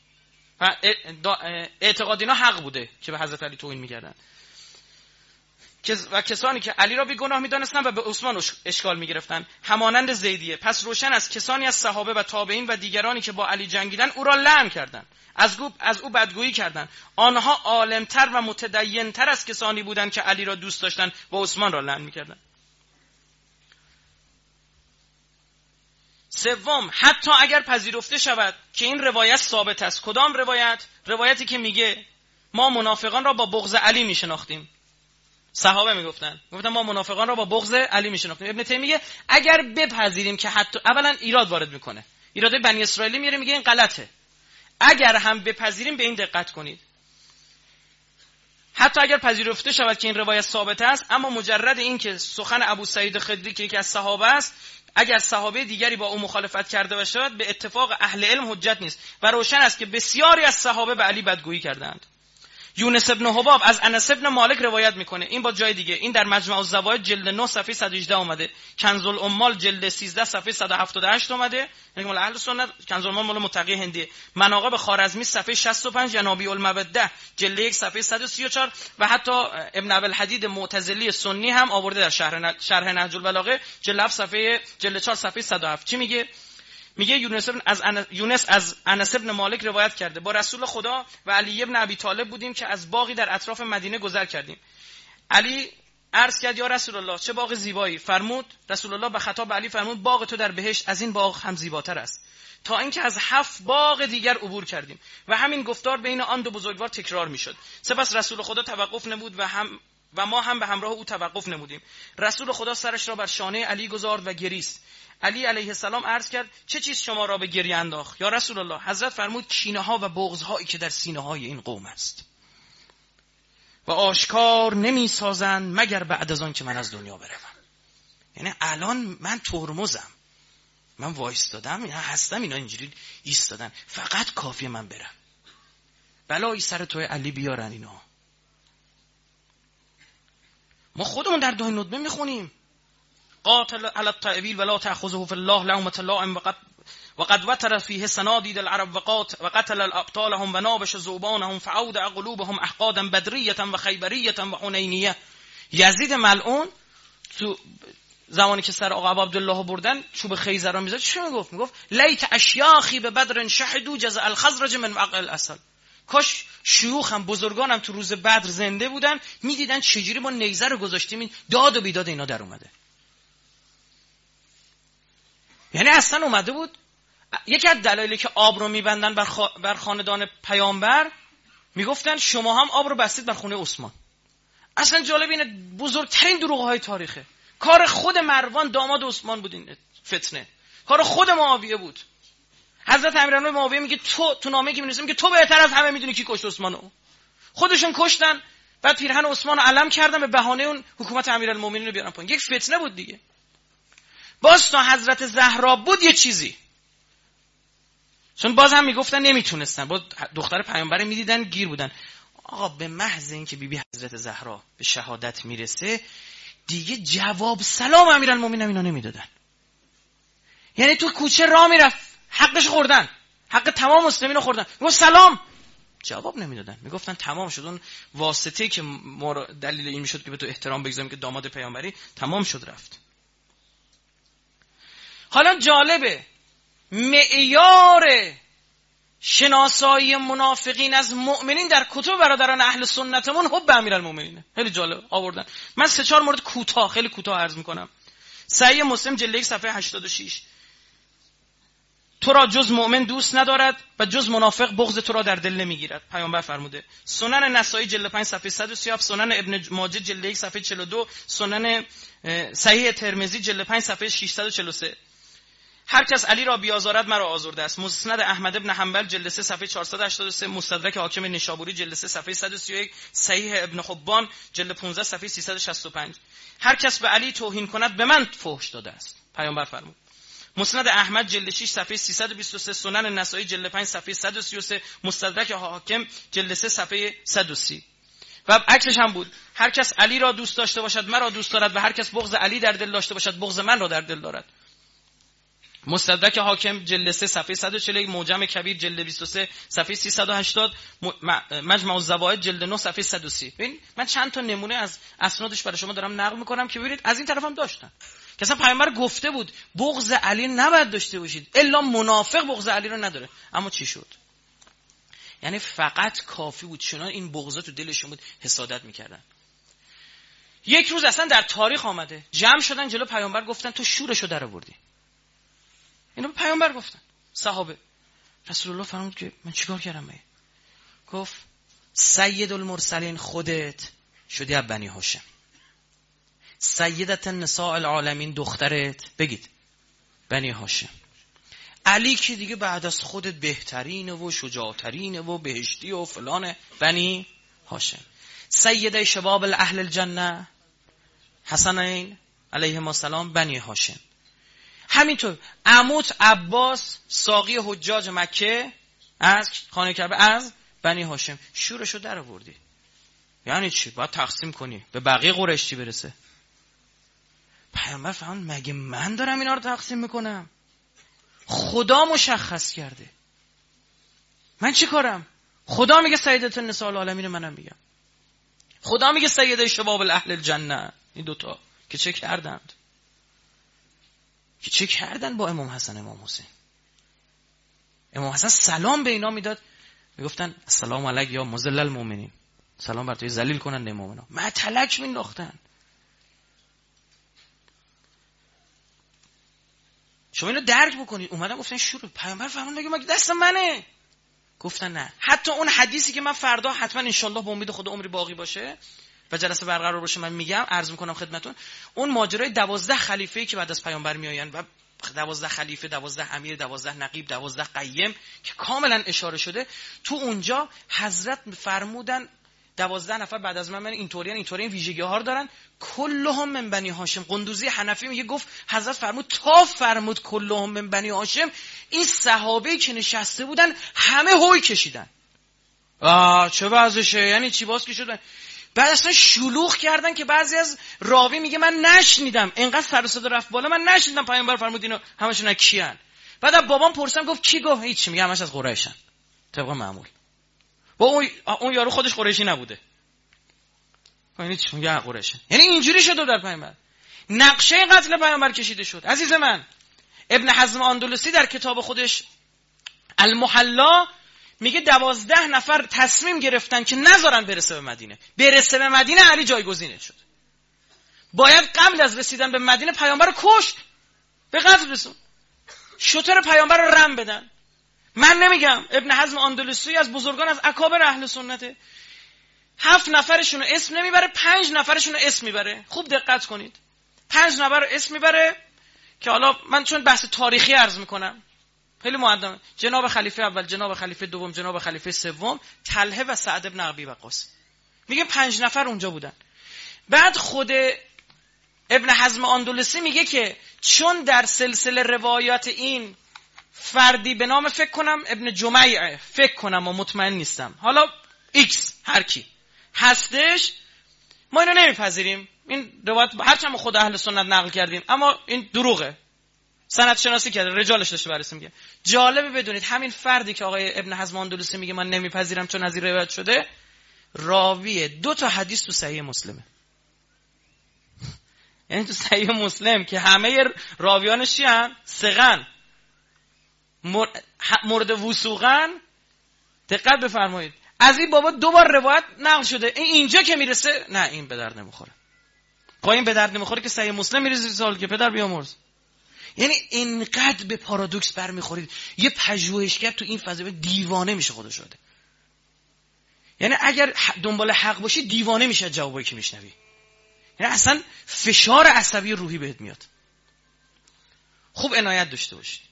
اعتقاد اینا حق بوده که به حضرت علی توهین میکردن. و کسانی که علی را بیگناه میدانستند و به عثمان اشکال میگرفتند همانند زیدیه. پس روشن است کسانی از صحابه و تابعین و دیگرانی که با علی جنگیدن او را لعن کردند، از او از او بدگویی کردند. آنها عالمتر و متدینتر از کسانی بودند که علی را دوست داشتند و عثمان را لعن میکردند. سوم، حتی اگر پذیرفته شود که این روایت ثابت است. کدام روایت؟ روایتی که میگه ما منافقان را با بغض علی میشناختیم. صحابه میگفتن میگفتن ما منافقان را با بغض علی میشناختیم. ابن تیمیه میگه اگر بپذیریم که حتی اولا ایراد وارد میکنه، ایراده بنی اسرائیلی میاره، میگه این غلطه. اگر هم بپذیریم به این دقت کنید، حتی اگر پذیرفته شود که این روایت ثابت است، اما مجرد این که سخن ابو سعید خدری که یکی از صحابه است، اگر صحابه دیگری با او مخالفت کرده باشد به اتفاق اهل علم حجت نیست و روشن است که بسیاری از صحابه به علی بدگویی کردند. یونس ابن حباب از انس ابن مالک روایت میکنه، این با جای دیگه، این در مجمع الزوائد جلد نه صفحه صد و هجده اومده، کنز الاموال جلد سیزده صفحه صد و هفتاد و هشت اومده، یعنی مال اهل سنت. کنز الاموال مال متقی هندی. مناقب خوارزمی صفحه شصت و پنج، ینابیع المبده جلد یک صفحه صد و سی و چهار و حتی ابن ابی الحدید معتزلی سنی هم آورده در شرح شرح نهج البلاغه جلد هفت صفحه جلد چهار صفحه صد و هفت. چی میگه؟ میگه یونس از ان... یونس از انس ابن مالک روایت کرده، با رسول خدا و علی ابن ابی طالب بودیم که از باغی در اطراف مدینه گذر کردیم. علی عرض کرد یا رسول الله چه باغ زیبایی. فرمود رسول الله به خطاب علی فرمود باغ تو در بهشت از این باغ هم زیباتر است. تا اینکه از هفت باغ دیگر عبور کردیم و همین گفتار بین آن دو بزرگوار تکرار میشد. سپس رسول خدا توقف نمود و هم و ما هم به همراه او توقف نمودیم. رسول خدا سرش را بر شانه علی گذارد و گریست. علی علیه السلام عرض کرد چه چیز شما را به گریه انداخت یا رسول الله؟ حضرت فرمود کینه ها و بغض هایی که در سینه های این قوم است و آشکار نمی سازند مگر بعد از آن که من از دنیا بروم. یعنی الان من ترمزم، من وایستادم، اینا هستم، اینا اینجوری ایستادن، فقط کافیه من برم. بلایی سر توی علی بیارن اینا. ما خودمون در دای ندبه میخونیم قاتل علی الطائبین ولا تأخذه فی الله لومة لائم وقد وقد وتر فیه سنادید العرب وقات وقتل الابطالهم و نابش ذوبانهم فعود قلوبهم احقادا بدریه و خیبریه و حنینیه. یزید ملعون تو زمانی که سر آقا عبدالله بردن چوب خیزر را میذاشت چی میگفت؟ میگفت لیت اشیاخی به بدر شهدوا جزع الخزرج من وقع الاسد. کاش شیوخم بزرگانم تو روز بدر زنده بودن میدیدن چجوری ما نیزه رو گذاشتیم داد و بیداد اینا در اومده. یعنی اصلا اومده بود. یکی از دلایلی که آب رو میبندن بر, خا... بر خاندان پیامبر میگفتن شما هم آب رو بستید بر خونه عثمان. اصلا جالب اینه بزرگترین دروغ‌های تاریخه. کار خود مروان داماد عثمان بود این فتنه. کار خود معاویه بود. حضرت امیرالمومنین معاویه میگه تو تو نامه‌ای که می‌نویسیم که تو بهتر از همه میدونی کی کشت عثمانو. خودشون کشتن، بعد پیرهن عثمان رو علم کردن به بهانه اون حکومت امیرالمومنین رو بیارن پایین. یک فتنه بود دیگه. باز تا حضرت زهرا بود یه چیزی، چون باز هم میگفتن نمیتونستن، باز دختر پیامبر میدیدن گیر بودن. آقا به محض اینکه بیبی بی حضرت زهرا به شهادت میرسه دیگه جواب سلام امیرالمومنین اینا نمیدادن. یعنی تو کوچه راه میرفت حقش خوردن، حق تمام مسلمین رو خوردن، میگفت سلام، جواب نمیدادن. میگفتن تمام شد، اون واسطه‌ای که ما دلیل این میشد که به تو احترام بگذاریم که داماد پیامبری، تمام شد رفت. حالا جالبه معیار شناسایی منافقین از مؤمنین در کتب برادران اهل سنتمون حب امیرالمومنینه. خیلی جالب آوردن. من سه چهار مورد کوتاه خیلی کوتاه عرض میکنم. صحیح مسلم جلد یک صفحه هشتاد و شش، تو را جز مؤمن دوست ندارد و جز منافق بغض تو را در دل نمیگیرد، پیامبر فرموده. سنن نسائی جلد پنج صفحه صد و سی و هفت، سنن ابن ماجه جلد یک صفحه چهل و دو، سنن صحیح ترمذی جلد پنج صفحه ششصد و چهل و سه. هر کس علی را بیازارد مرا آزرده است. مسند احمد ابن حنبل جلد سه صفحه چهارصد و هشتاد و سه، مستدرک حاکم نیشابوری جلد سه صفحه صد و سی و یک، صحیح ابن حبان جلد پانزده صفحه سیصد و شصت و پنج. هر کس به علی توهین کند به من فحش داده است، پیامبر فرمود. مسند احمد جلد شش صفحه سیصد و بیست و سه، سنن نسائی جلد پنج صفحه صد و سی و سه، مستدرک حاکم جلد سه صفحه صد و سی. و عکسش هم بود، هر کس علی را دوست داشته باشد مرا دوست دارد و هر کس بغض علی در دل داشته باشد بغض من را در دل دارد. مستدرک حاکم جلد سه صفحه صد و چهل و یک، معجم کبیر جلد بیست و سه صفحه سیصد و هشتاد، مجمع الزوائد جلد نه صفحه صد و سی. ببین من چند تا نمونه از اسنادش برای شما دارم نقل میکنم که ببینید از این طرف هم داشتن که اصلا پیامبر گفته بود بغض علی نباید داشته باشید، الا منافق بغض علی رو نداره. اما چی شد؟ یعنی فقط کافی بود چنان این بغضا تو دلشون بود حسادت میکردن. یک روز اصلا در تاریخ آمده جمع شدن جلو پیامبر گفتن تو شورشو در آوردی. اینو پیامبر گفتن، صحابه. رسول الله فرمود که من چیکار کردم؟ من گفت سید المرسلین خودت شدی از بنی هاشم، سیدت نساء العالمین دخترت بگید بنی هاشم، علی که دیگه بعد از خودت بهترینه و شجاعترینه و بهشتی و فلانه، بنی هاشم. سید شباب اهل الجنه حسنین علیهم السلام بنی هاشم. همینطور عموت عباس ساقی حجاج مکه از خانه کعبه از بنی هاشم. شورشو در آوردی. یعنی چی؟ باید تقسیم کنی به بقیه قریش چی برسه؟ پیامبر فرمود مگه من دارم اینا رو تقسیم میکنم؟ خدا مشخص کرده. من چی کارم؟ خدا میگه سیدت النساء العالمین، منم میگم. خدا میگه سید شباب اهل الجنه. این دوتا که چه کردند؟ که چه کردن با امام حسن امام حسین؟ امام حسن سلام به اینا میداد، میگفتن السلام علیک یا مذل المؤمنین، سلام بر توی ذلیل کننده مؤمنان. متلک مینداختن. شما اینو درک بکنید. اومدن گفتن شروع پیامبر فرمود مگه مگه دست منه؟ گفتن نه. حتی اون حدیثی که من فردا حتما انشالله به امید خدا عمری باقی باشه و جلسه برقرار باشه من میگم، عرض میکنم خدمتتون، اون ماجرای دوازده خلیفه‌ای که بعد از پیامبر میآیند و دوازده خلیفه، دوازده امیر، دوازده نقیب، دوازده قیم که کاملا اشاره شده تو اونجا، حضرت فرمودن دوازده نفر بعد از من من اینطوریان اینطوریان ویژگی ها رو دارن، کلهم من بنی هاشم. قندوزی حنفی میگه گفت حضرت فرمود تا فرمود کلهم من بنی هاشم، این صحابه‌ای که نشسته بودن همه هوی کشیدن. آه چه وضعشه؟ یعنی چی باز که شدن؟ بعد اصلا شلوغ کردن که بعضی از راوی میگه من نشنیدم، اینقدر سر و صدا رفت بالا من نشنیدم پیامبر فرمود اینو همشون از کیان. بعد از بابام پرسیدم گفت کی؟ گفت هیچ، میگه همش از قریشن طبق معمول. با اون اون یارو خودش قریشی نبوده. یعنی چی؟ میگه قریشن. یعنی اینجوری شده در پیامبر. نقشه قتل پیامبر کشیده شد. عزیز من، ابن حزم اندلسی در کتاب خودش المحلا میگه دوازده نفر تصمیم گرفتن که نذارن برسه به مدینه. برسه به مدینه علی جایگزینه شد. باید قبل از رسیدن به مدینه پیامبر رو کشت، به قتل رسون، شتر پیامبر رو رم بدن. من نمیگم، ابن حزم اندلسی از بزرگان از اکابر اهل سنته. هفت نفرشون رو اسم نمیبره، پنج نفرشون رو اسم میبره. خوب دقت کنید. پنج نفر رو اسم میبره که حالا من چون بحث تاریخی عرض میکنم خیلی مقدمه. جناب خلیفه اول، جناب خلیفه دوم، جناب خلیفه سوم، طلحه و سعد بن ابی وقاص. میگه پنج نفر اونجا بودن. بعد خود ابن حزم اندلسی میگه که چون در سلسله روایات این فردی به نام فکر کنم ابن جمیع، فکر کنم و مطمئن نیستم، حالا ایکس هر کی هستش، ما اینو نمیپذیریم. این روایت هرچند خود اهل سنت نقل کردیم اما این دروغه، سند شناسی کرده، رجالش داشته بررسی میگه. جالبه بدونید همین فردی که آقای ابن حزم اندلسی میگه من نمیپذیرم چون از این روایت شده، راوی دو تا حدیث تو صحیح مسلمه. یعنی تو صحیح مسلم که همه راویانش چی ان؟ ثقن، مورد وثوقن. دقت بفرمایید، از این بابا دو بار روایت نقل شده. این اینجا که میرسه نه این به درد نمیخوره. قایم به درد نمیخوره که صحیح مسلم میرسه سال که پدر بیامرز. یعنی اینقدر به پارادوکس برمیخورید. یه پژوهشگر تو این فضا دیوانه میشه خودش شده. یعنی اگر دنبال حق باشی دیوانه میشه جوابایی که میشنوی. یعنی اصلا فشار عصبی روحی بهت میاد. خوب عنایت داشته باشید.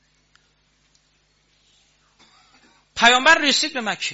پیامبر رسید به مکه،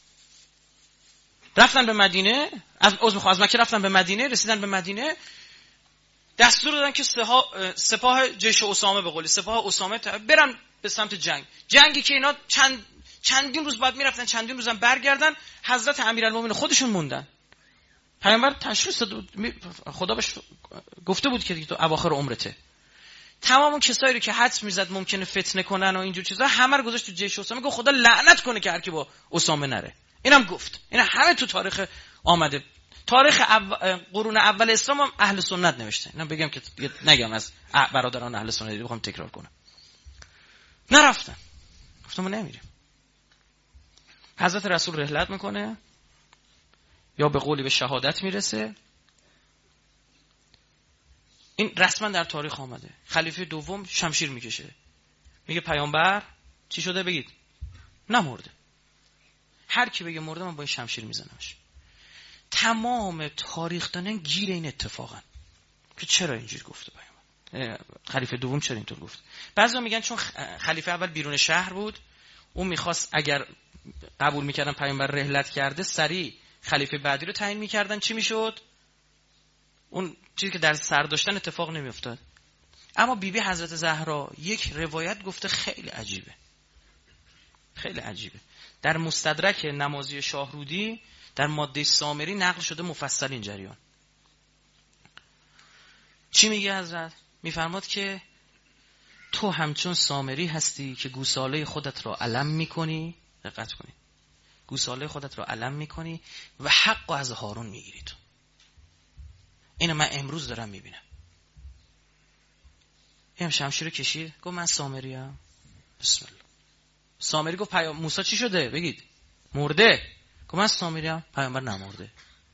رفتن به مدینه، از عضو از مکه رفتن به مدینه، رسیدن به مدینه، دستور دادن که سپاه جیش اسامه، به قولی سپاه اسامه برن به سمت جنگ. جنگی که اینا چند چندین روز بعد میرفتن، چندین روزم برگردن. حضرت امیرالمومنین خودشون موندن. پیامبر تشخیص داد، خدا بهش گفته بود که تو اواخر عمرته. تمام اون کسایی رو که حدس میزد ممکنه فتنه کنن و اینجور چیزا همه رو گذاشت تو جیش اسامه. گفت خدا لعنت کنه که هر کی با اسامه نره. اینم گفت. اینا همه تو تاریخ آمده. تاریخ او... قرون اول اسلام هم اهل سنت نوشته. اینا بگم که نگم از برادران اهل سنت بخوام تکرار کنم. نرفتن. گفتم ما نمیریم. حضرت رسول رحلت میکنه، یا به قولی به شهادت میرسه. این رسما در تاریخ آمده. خلیفه دوم شمشیر میکشه، میگه پیامبر چی شده؟ بگید نمرده. هر کی بگه مرده من با این شمشیر میزنمش. تمام تاریخ دانن گیر این اتفاقا که چرا اینجوری گفته پیامبر. خلیفه دوم چرا اینطور گفت؟ بعضیا میگن چون خلیفه اول بیرون شهر بود، اون میخواست اگر قبول میکردن پیامبر رحلت کرده سریع خلیفه بعدی رو تعیین میکردن، چی میشد؟ اون چیزی که در سر داشتن اتفاق نمیافتاد. اما بیبی حضرت زهرا یک روایت گفته خیلی عجیبه، خیلی عجیبه. در مستدرک نمازی شاهرودی در ماده سامری نقل شده مفصل این جریان. چی میگه حضرت؟ میفرماد که تو همچون سامری هستی که گوساله خودت را علم میکنی، دقت کنی، گوساله خودت را علم میکنی و حق از هارون میگیری. تو اینو من امروز دارم میبینم. این شمشیر کشید گفت من سامریم. بسم الله. سامری گفت پیام موسی چی شده؟ بگید مرده. گفت من سامریم. پیامبر نمرده.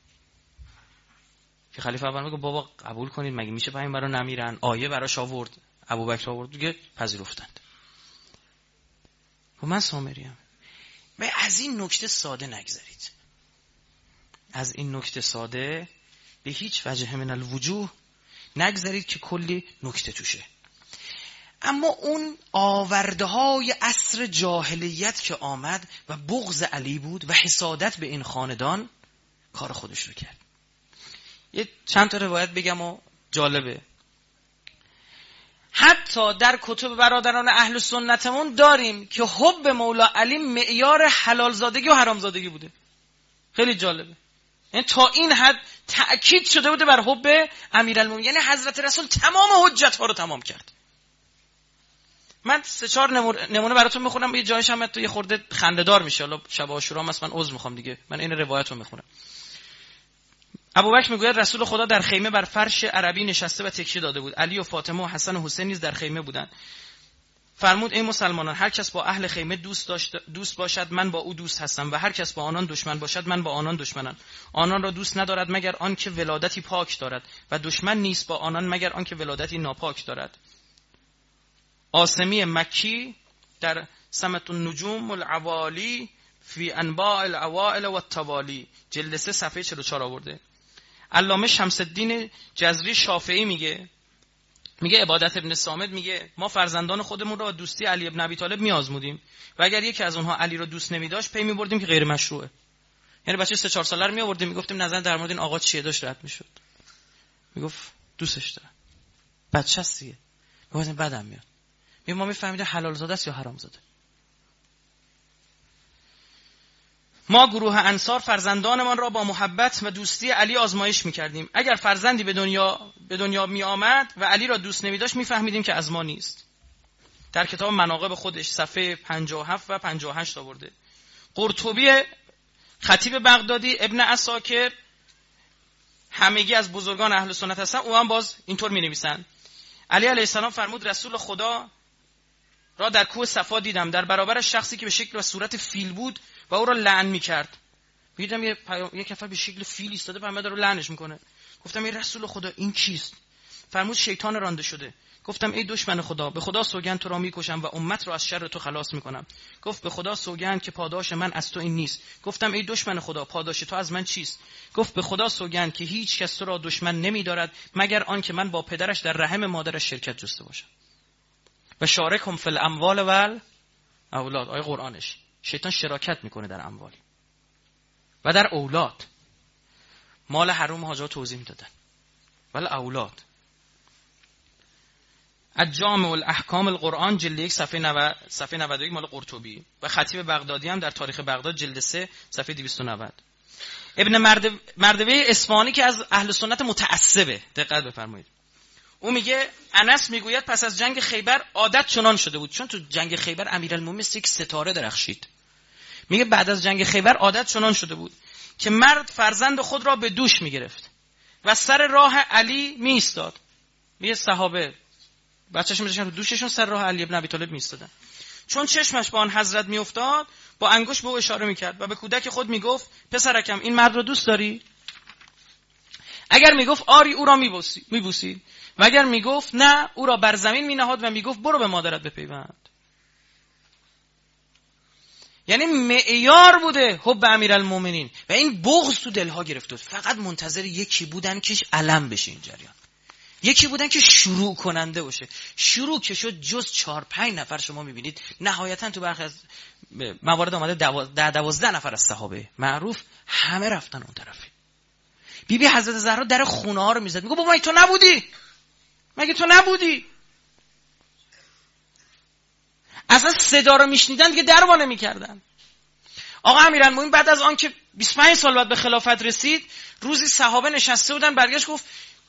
که خلیفه اول میگه بابا قبول کنید، مگه میشه پیامبرا نمیرن؟ آیه براش آورد، ابوبکر آورد دیگه، پذیرفتند. گفت من سامریم. من از این نکته ساده نگذرید، از این نکته ساده به هیچ وجه من الوجوه نگذرید که کلی نکته توشه. اما اون آورده های عصر جاهلیت که آمد و بغض علی بود و حسادت به این خاندان کار خودش رو کرد. یه چند تا روایت بگم و جالبه. حتی در کتب برادران اهل سنتمون داریم که حب مولا علی معیار حلال زادگی و حرام زادگی بوده. خیلی جالبه. یعنی تا این حد تأکید شده بوده بر حب امیرالمومنین. یعنی حضرت رسول تمام حجت ها رو تمام کرد. من سه چهار نمونه براتون میخونم، یه جایش هم تو یه خورده خنده‌دار میشه. حالا شب عاشورا هم من عذر میخوام دیگه، من این روایت رو میخونم. ابوبکر میگوید رسول خدا در خیمه بر فرش عربی نشسته و تکیه داده بود. علی و فاطمه و حسن و حسین نیز در خیمه بودند. فرمود ای مسلمانان، هر کس با اهل خیمه دوست داشت دوست باشد من با او دوست هستم و هر کس با آنان دشمن باشد من با آنان دشمنم. آنان را دوست ندارد مگر آن که ولادتی پاک دارد و دشمن نیست با آنان مگر آن که ولادتی ناپاک دارد. عاصمی مکی در سمت النجوم العوالی فی انباء العوائل و التوالی جلد سه صفحه چهل و چهار آورده. علامه شمس الدین جزری شافعی میگه میگه عبادت ابن صامت میگه ما فرزندان خودمون را دوستی علی ابن ابی طالب میآزمودیم و اگر یکی از اونها علی رو دوست نمیداشت پی میبردیم که غیر مشروعه. یعنی بچه سه چهار ساله رو میآوردیم میگفتیم نظر در مورد این آقا چیه، داشت رد میشد میگفت دوستش دارم، بچه‌ست دیگه، میگفتیم بدم میاد. می ما میفهمیدیم حلال زاده است یا حرام زاده. ما گروه انصار فرزندانمان را با محبت و دوستی علی آزمایش میکردیم. اگر فرزندی به دنیا به دنیا می آمد و علی را دوست نمیداشت میفهمیدیم که از ما نیست. در کتاب مناقب خودش صفحه پنجاه و هفت و پنجاه و هشت آورده. قرطبی خطیب بغدادی، ابن عساکر، همگی از بزرگان اهل سنت هستن، او هم باز اینطور می‌نویسن. علی علیه السلام فرمود رسول خدا را در کوه صفا دیدم، در برابر شخصی که به شکل و صورت فیل بود و او را لعن می‌کرد. دیدم یه یک نفر به شکل فیل ایستاده، پیامبر رو لعنش می‌کنه. گفتم ای رسول خدا این کیست؟ فرمود شیطان رانده شده. گفتم ای دشمن خدا، به خدا سوگند تو را میکشم و امت را از شر تو خلاص میکنم. گفت به خدا سوگند که پاداش من از تو این نیست. گفتم ای دشمن خدا، پاداش تو از من چیست؟ گفت به خدا سوگند که هیچ کس تو را دشمن نمیدارد مگر آن که من با پدرش در رحم مادرش شرکت جسته باشم. و شارکهم فی الاموال و اولاد، آیه قرآنش. شیطان شراکت میکنه در اموال و در اولاد. مال حرام حاجا توضیح میدادن. ولی اولاد الجامع الاحکام القرآن جلد یک صفحه نود صفحه نود و یک مال قرطبی و خطیب بغدادی هم در تاریخ بغداد جلد سه صفحه دویست و نود. ابن مردو... مردوی اصفهانی که از اهل سنت متعصبه، دقت بفرمایید. او میگه انس میگوید پس از جنگ خیبر عادت چنان شده بود، چون تو جنگ خیبر امیرالمومنین یک ستاره درخشید. میگه بعد از جنگ خیبر عادت چنان شده بود که مرد فرزند خود را به دوش میگرفت و سر راه علی می ایستاد. میگه صحابه بچه‌شون میذاشتن رو دوششون، سر راه علی ابن ابی طالب میایستادن. چون چشمش با آن حضرت میافتاد با انگشت به او اشاره میکرد و به کودک خود میگفت پسرکم این مرد رو دوست داری؟ اگر میگفت آری او را میبوسی میبوسید و اگر میگفت نه او را بر زمین مینهاد و میگفت برو به مادرت بپیوند. یعنی معیار بوده حب امیرالمومنین و این بغض تو دلها گرفته بود. فقط منتظر یکی بودن که علم بشه این جریان، یکی بودن که شروع کننده باشه. شروع که شد جز چهار پنج نفر شما میبینید نهایتا تو برخی از موارد آمده ده دوازده نفر از صحابه معروف همه رفتن اون طرفی. بی بی حضرت زهرا در خونه ها رو میزد، میگه بابا مگه تو نبودی؟ مگه تو نبودی؟ اصلا صدا رو میشنیدن دیگه در وا نمیکردن. آقا امیرالمومنین بعد از آن که بیست و پنج سال بعد به خلافت رسید، روزی صحابه نشسته بودن، برگشت گفت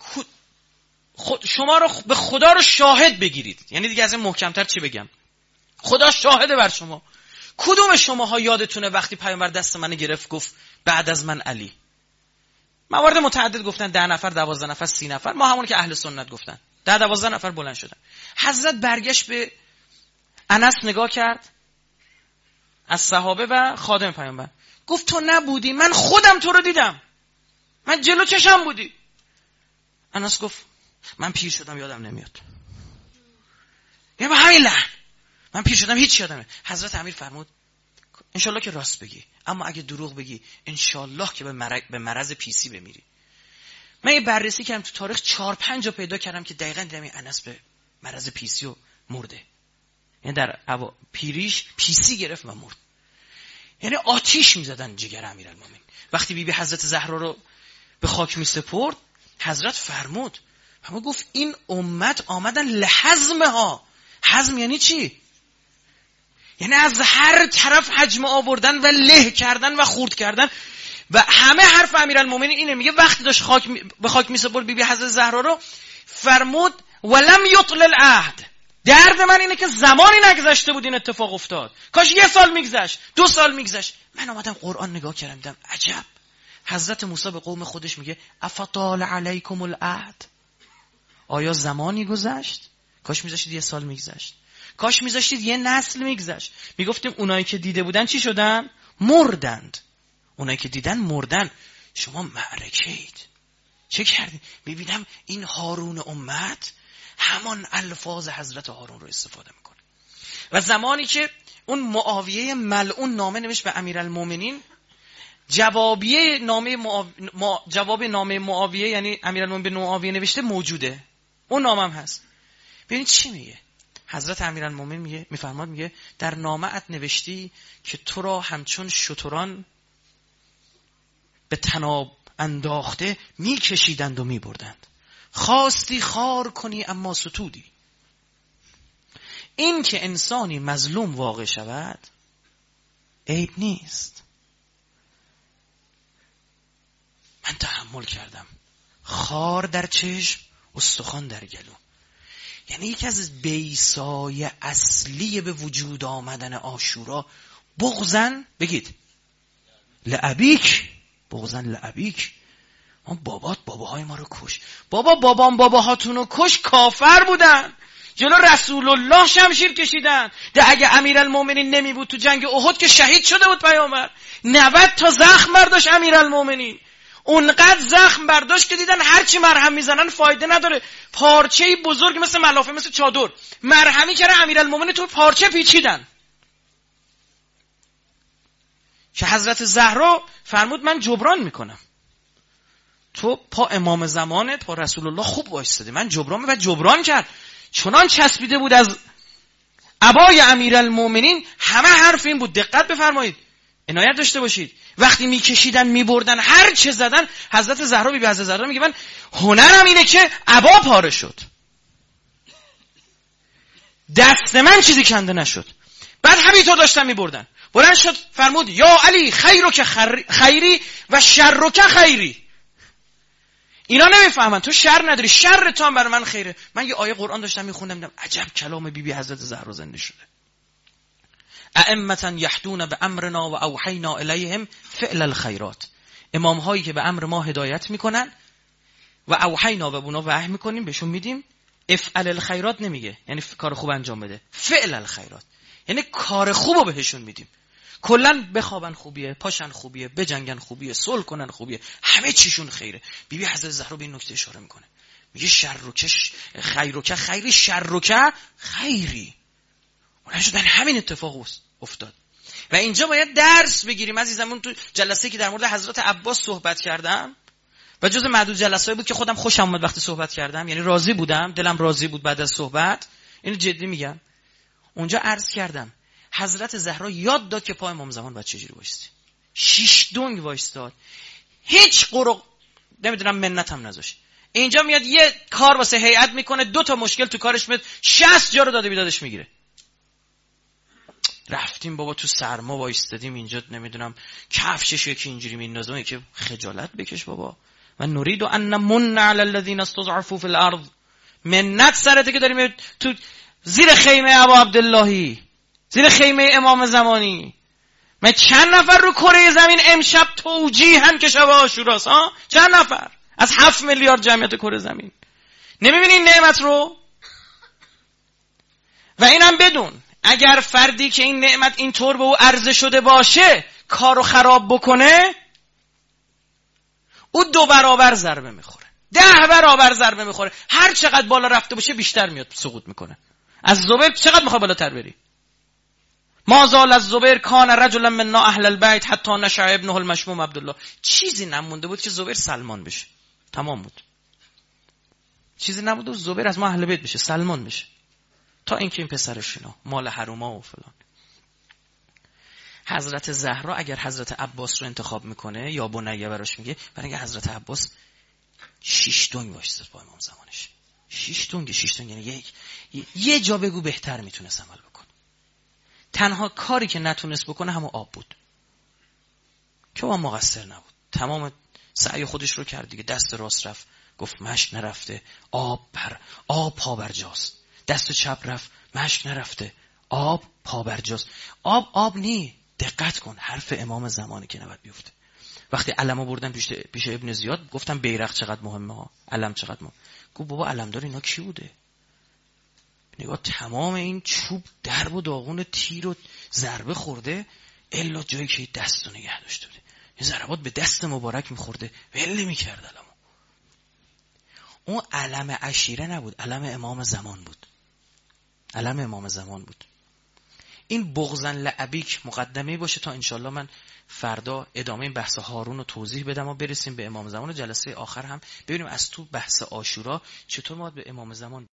خود شما رو به خدا رو شاهد بگیرید. یعنی دیگه از این محکمتر چی بگم؟ خدا شاهده بر شما. کدوم شماها یادتونه وقتی پیامبر دست منو گرفت گفت بعد از من علی؟ موارد متعدد گفتن، ده نفر، دوازده نفر، سی نفر، ما همون که اهل سنت گفتن ده دوازده نفر بلند شدن. حضرت برگشت به انس نگاه کرد از صحابه و خادم پیامبر، گفت تو نبودی، من خودم تو رو دیدم، من جلو چشم بودی. انس گفت من پیر شدم یادم نمیاد. یعنی به همین لحن من پیر شدم هیچ یادم نمیاد. حضرت امیر فرمود انشالله که راست بگی، اما اگه دروغ بگی انشالله که به مرض به مرض پیسی بمیری. من یه بررسی کردم تو تاریخ چهار پنج جا پیدا کردم که دقیقاً دیدم انس به مرض پیسی و مرده. یعنی در پیریش پیسی گرفت و مرد. یعنی آتیش میزدن جگر امیرالمومنین. وقتی بی بی حضرت زهرا رو به خاک می سپرد، حضرت فرمود، همه گفت این امت آمدن لحزمها. حزم یعنی چی؟ یعنی از هر طرف حجم آوردن و له کردن و خورد کردن و همه حرف امیرالمومنین اینه. میگه وقتی داشت خاک می... به خاک می سپرد بی بی حضرت زهرا رو، فرمود ولم یطل العهد. درد من اینه که زمانی نگذشته بود این اتفاق افتاد، کاش یه سال میگذشت، دو سال میگذشت. من آمدم قرآن نگاه کردم، دیدم عجب. حضرت موسی به قوم خودش میگه افطال علیکم العهد، آیا زمانی گذشت؟ کاش میذاشتید یه سال میگذشت، کاش میذاشتید یه نسل میگذشت. میگفتیم اونایی که دیده بودن چی شدن؟ مردند. اونایی که دیدن مردن. شما معرکه اید، چه کردید؟ میبینم این هارون امت همان الفاظ حضرت هارون رو استفاده میکنه. و زمانی که اون معاویه ملعون نامه نوشت به امیرالمومنین، جوابیه نامه معاو... ما... جواب نامه معاویه، یعنی امیرالمومنین به معاویه نوشته، موجوده، اون نامه هم هست. ببینید چی میگه حضرت امیرالمومنین. میگه میفرماد میگه در نامه ات نوشتی که تو را همچون شتران به تناب انداخته میکشیدند و میبردند، خواستی خار کنی اما ستودی. این که انسانی مظلوم واقع شود عیب نیست. من تحمل کردم، خار در چشم، استخوان در گلو. یعنی یکی از بیسای اصلی به وجود آمدن عاشورا بغضن، بگید لعبیک، بغضن لعبیک. ما بابات باباهای ما رو کش. بابا بابام باباهاتون رو کش، کافر بودن، جلو رسول الله شمشیر کشیدن. ده اگه امیرالمومنین نمی بود تو جنگ احد که شهید شده بود پیامبر. نود تا زخم برداشت امیرالمومنین، اونقدر زخم برداشت که دیدن هرچی مرهم میزنن فایده نداره. پارچه‌ای بزرگ مثل ملافه، مثل چادر مرهمی کردن امیرالمومنین، تو پارچه پیچیدن. که حضرت زهرا فرمود من جبران میکنم. تو پا امام زمانت، پا رسول الله خوب وایسادی، من جبران و جبران کرد. چنان چسبیده بود از عبای امیرالمومنین، همه حرف این بود. دقت بفرمایید، عنایت داشته باشید. وقتی میکشیدن میبردن، هر چه زدن، حضرت زهرا بی بی حضرت زهرا میگه من هنرم اینه که عبا پاره شد، دست من چیزی کنده نشد. بعد همینطور داشتن میبردن. بلند شد فرمود یا علی خیرک خیری و شرک خیری. اینا نمیفهمن تو شر نداری، شر تو هم برای من خیره. من یه آیه قرآن داشتم میخوندم، دیدم عجب کلام بی بی حضرت زهرا زنده شده. ائمة یهدون به امرنا و اوحینا الیهم فعل الخیرات. امام هایی که به امر ما هدایت میکنن و اوحینا و اونا وحی میکنیم بهشون میدیم. افعل الخیرات نمیگه یعنی کار خوب انجام بده، فعل الخیرات یعنی کار خوبو بهشون میدیم. کلا بخوابن خوبیه، پاشن خوبیه، بجنگن خوبیه، صلح کنن خوبیه، همه چیشون خیره. بی بی حضرت زهرا به این نکته اشاره میکنه، میگه شرک خیرک خیری، شرک خیری. اون شدن همین اتفاق افتاد. و اینجا باید درس بگیریم عزیزم. اون تو جلسه‌ای که در مورد حضرت عباس صحبت کردم و جز معدود جلسه‌ای بود که خودم خوشم اومد وقتی صحبت کردم، یعنی راضی بودم، دلم راضی بود بعد از صحبت. اینو جدی میگم. اونجا عرض کردم حضرت زهرا یاد داد که پای امام زمان باید چجوری وایستی. شیش دنگ وایستاد، هیچ قرق نمیدونم منتم نذاشت. اینجا میاد یه کار واسه هیئت میکنه، دو تا مشکل تو کارش میاد، شصت جا رو داده بیدادش میگیره. رفتیم بابا تو سرما وایستادیم اینجا، نمیدونم کفشش یکی اینجوری میندازه، یکی خجالت بکش بابا. و نريد ان نمن على الذين استضعفوا في الارض. منت سرته که داریم تو زیر خیمه ابا عبداللهی، زیر خیمه امام زمانی. من چند نفر رو کره زمین امشب توجیهن که شب عاشوراست ها؟ چند نفر از هفت میلیارد جمعیت کره زمین؟ نمیبینین نعمت رو؟ و اینم بدون اگر فردی که این نعمت اینطور به او عرضه شده باشه کارو خراب بکنه، او دو برابر ضربه میخوره، ده برابر ضربه میخوره. هر چقدر بالا رفته باشه بیشتر میاد سقوط میکنه. از زبیر چقدر میخواد بالاتر بری؟ ما زال از زبیر کان رجلا منا اهل البیت حتی نشأ ابنه المشموم عبدالله. چیزی نمونده بود که زبیر سلمان بشه، تمام بود. چیزی نبود زبیر از ما اهل بیت بشه، سلمان بشه، تا اینکه این پسرش اینا مال حروما و فلان. حضرت زهرا اگر حضرت عباس رو انتخاب میکنه یا بنیه براش میگه، برای اینکه حضرت عباس شش دنگ وایستاد با امام زمانش. شش دنگ شش دنگ یعنی یک یه جا بگو بهتر میتونست عمل بکنه. تنها کاری که نتونست بکنه همون آب بود که اون مقصر نبود، تمام سعی خودش رو کرد دیگه. دست راست رفت گفت مشک نرفته، آب پر آب پا بر جاست. دست چپ رفت مشک نرفته، آب پا بر جاست. آب آب نی. دقت کن حرف امام زمانی که نباید بیفته. وقتی علمو بردن پیش پیش ابن زیاد گفتم بیرق چقدر مهمه ها، علم چقدر مهمه. گفت بابا علمدار اینا کی بوده؟ نگاه تمام این چوب درب و داغون تیر و ضربه خورده الا جایی که دستو نگه داشته بوده. این ضربات به دست مبارک میخورده ول نمیکرد علمو. اون علم عشیره نبود، علم امام زمان بود. علم امام زمان بود. این بغضن لعبیک مقدمه باشه تا انشالله من فردا ادامه این بحث هارون رو توضیح بدم و برسیم به امام زمان. جلسه آخر هم ببینیم از تو بحث عاشورا چطور ما به امام زمان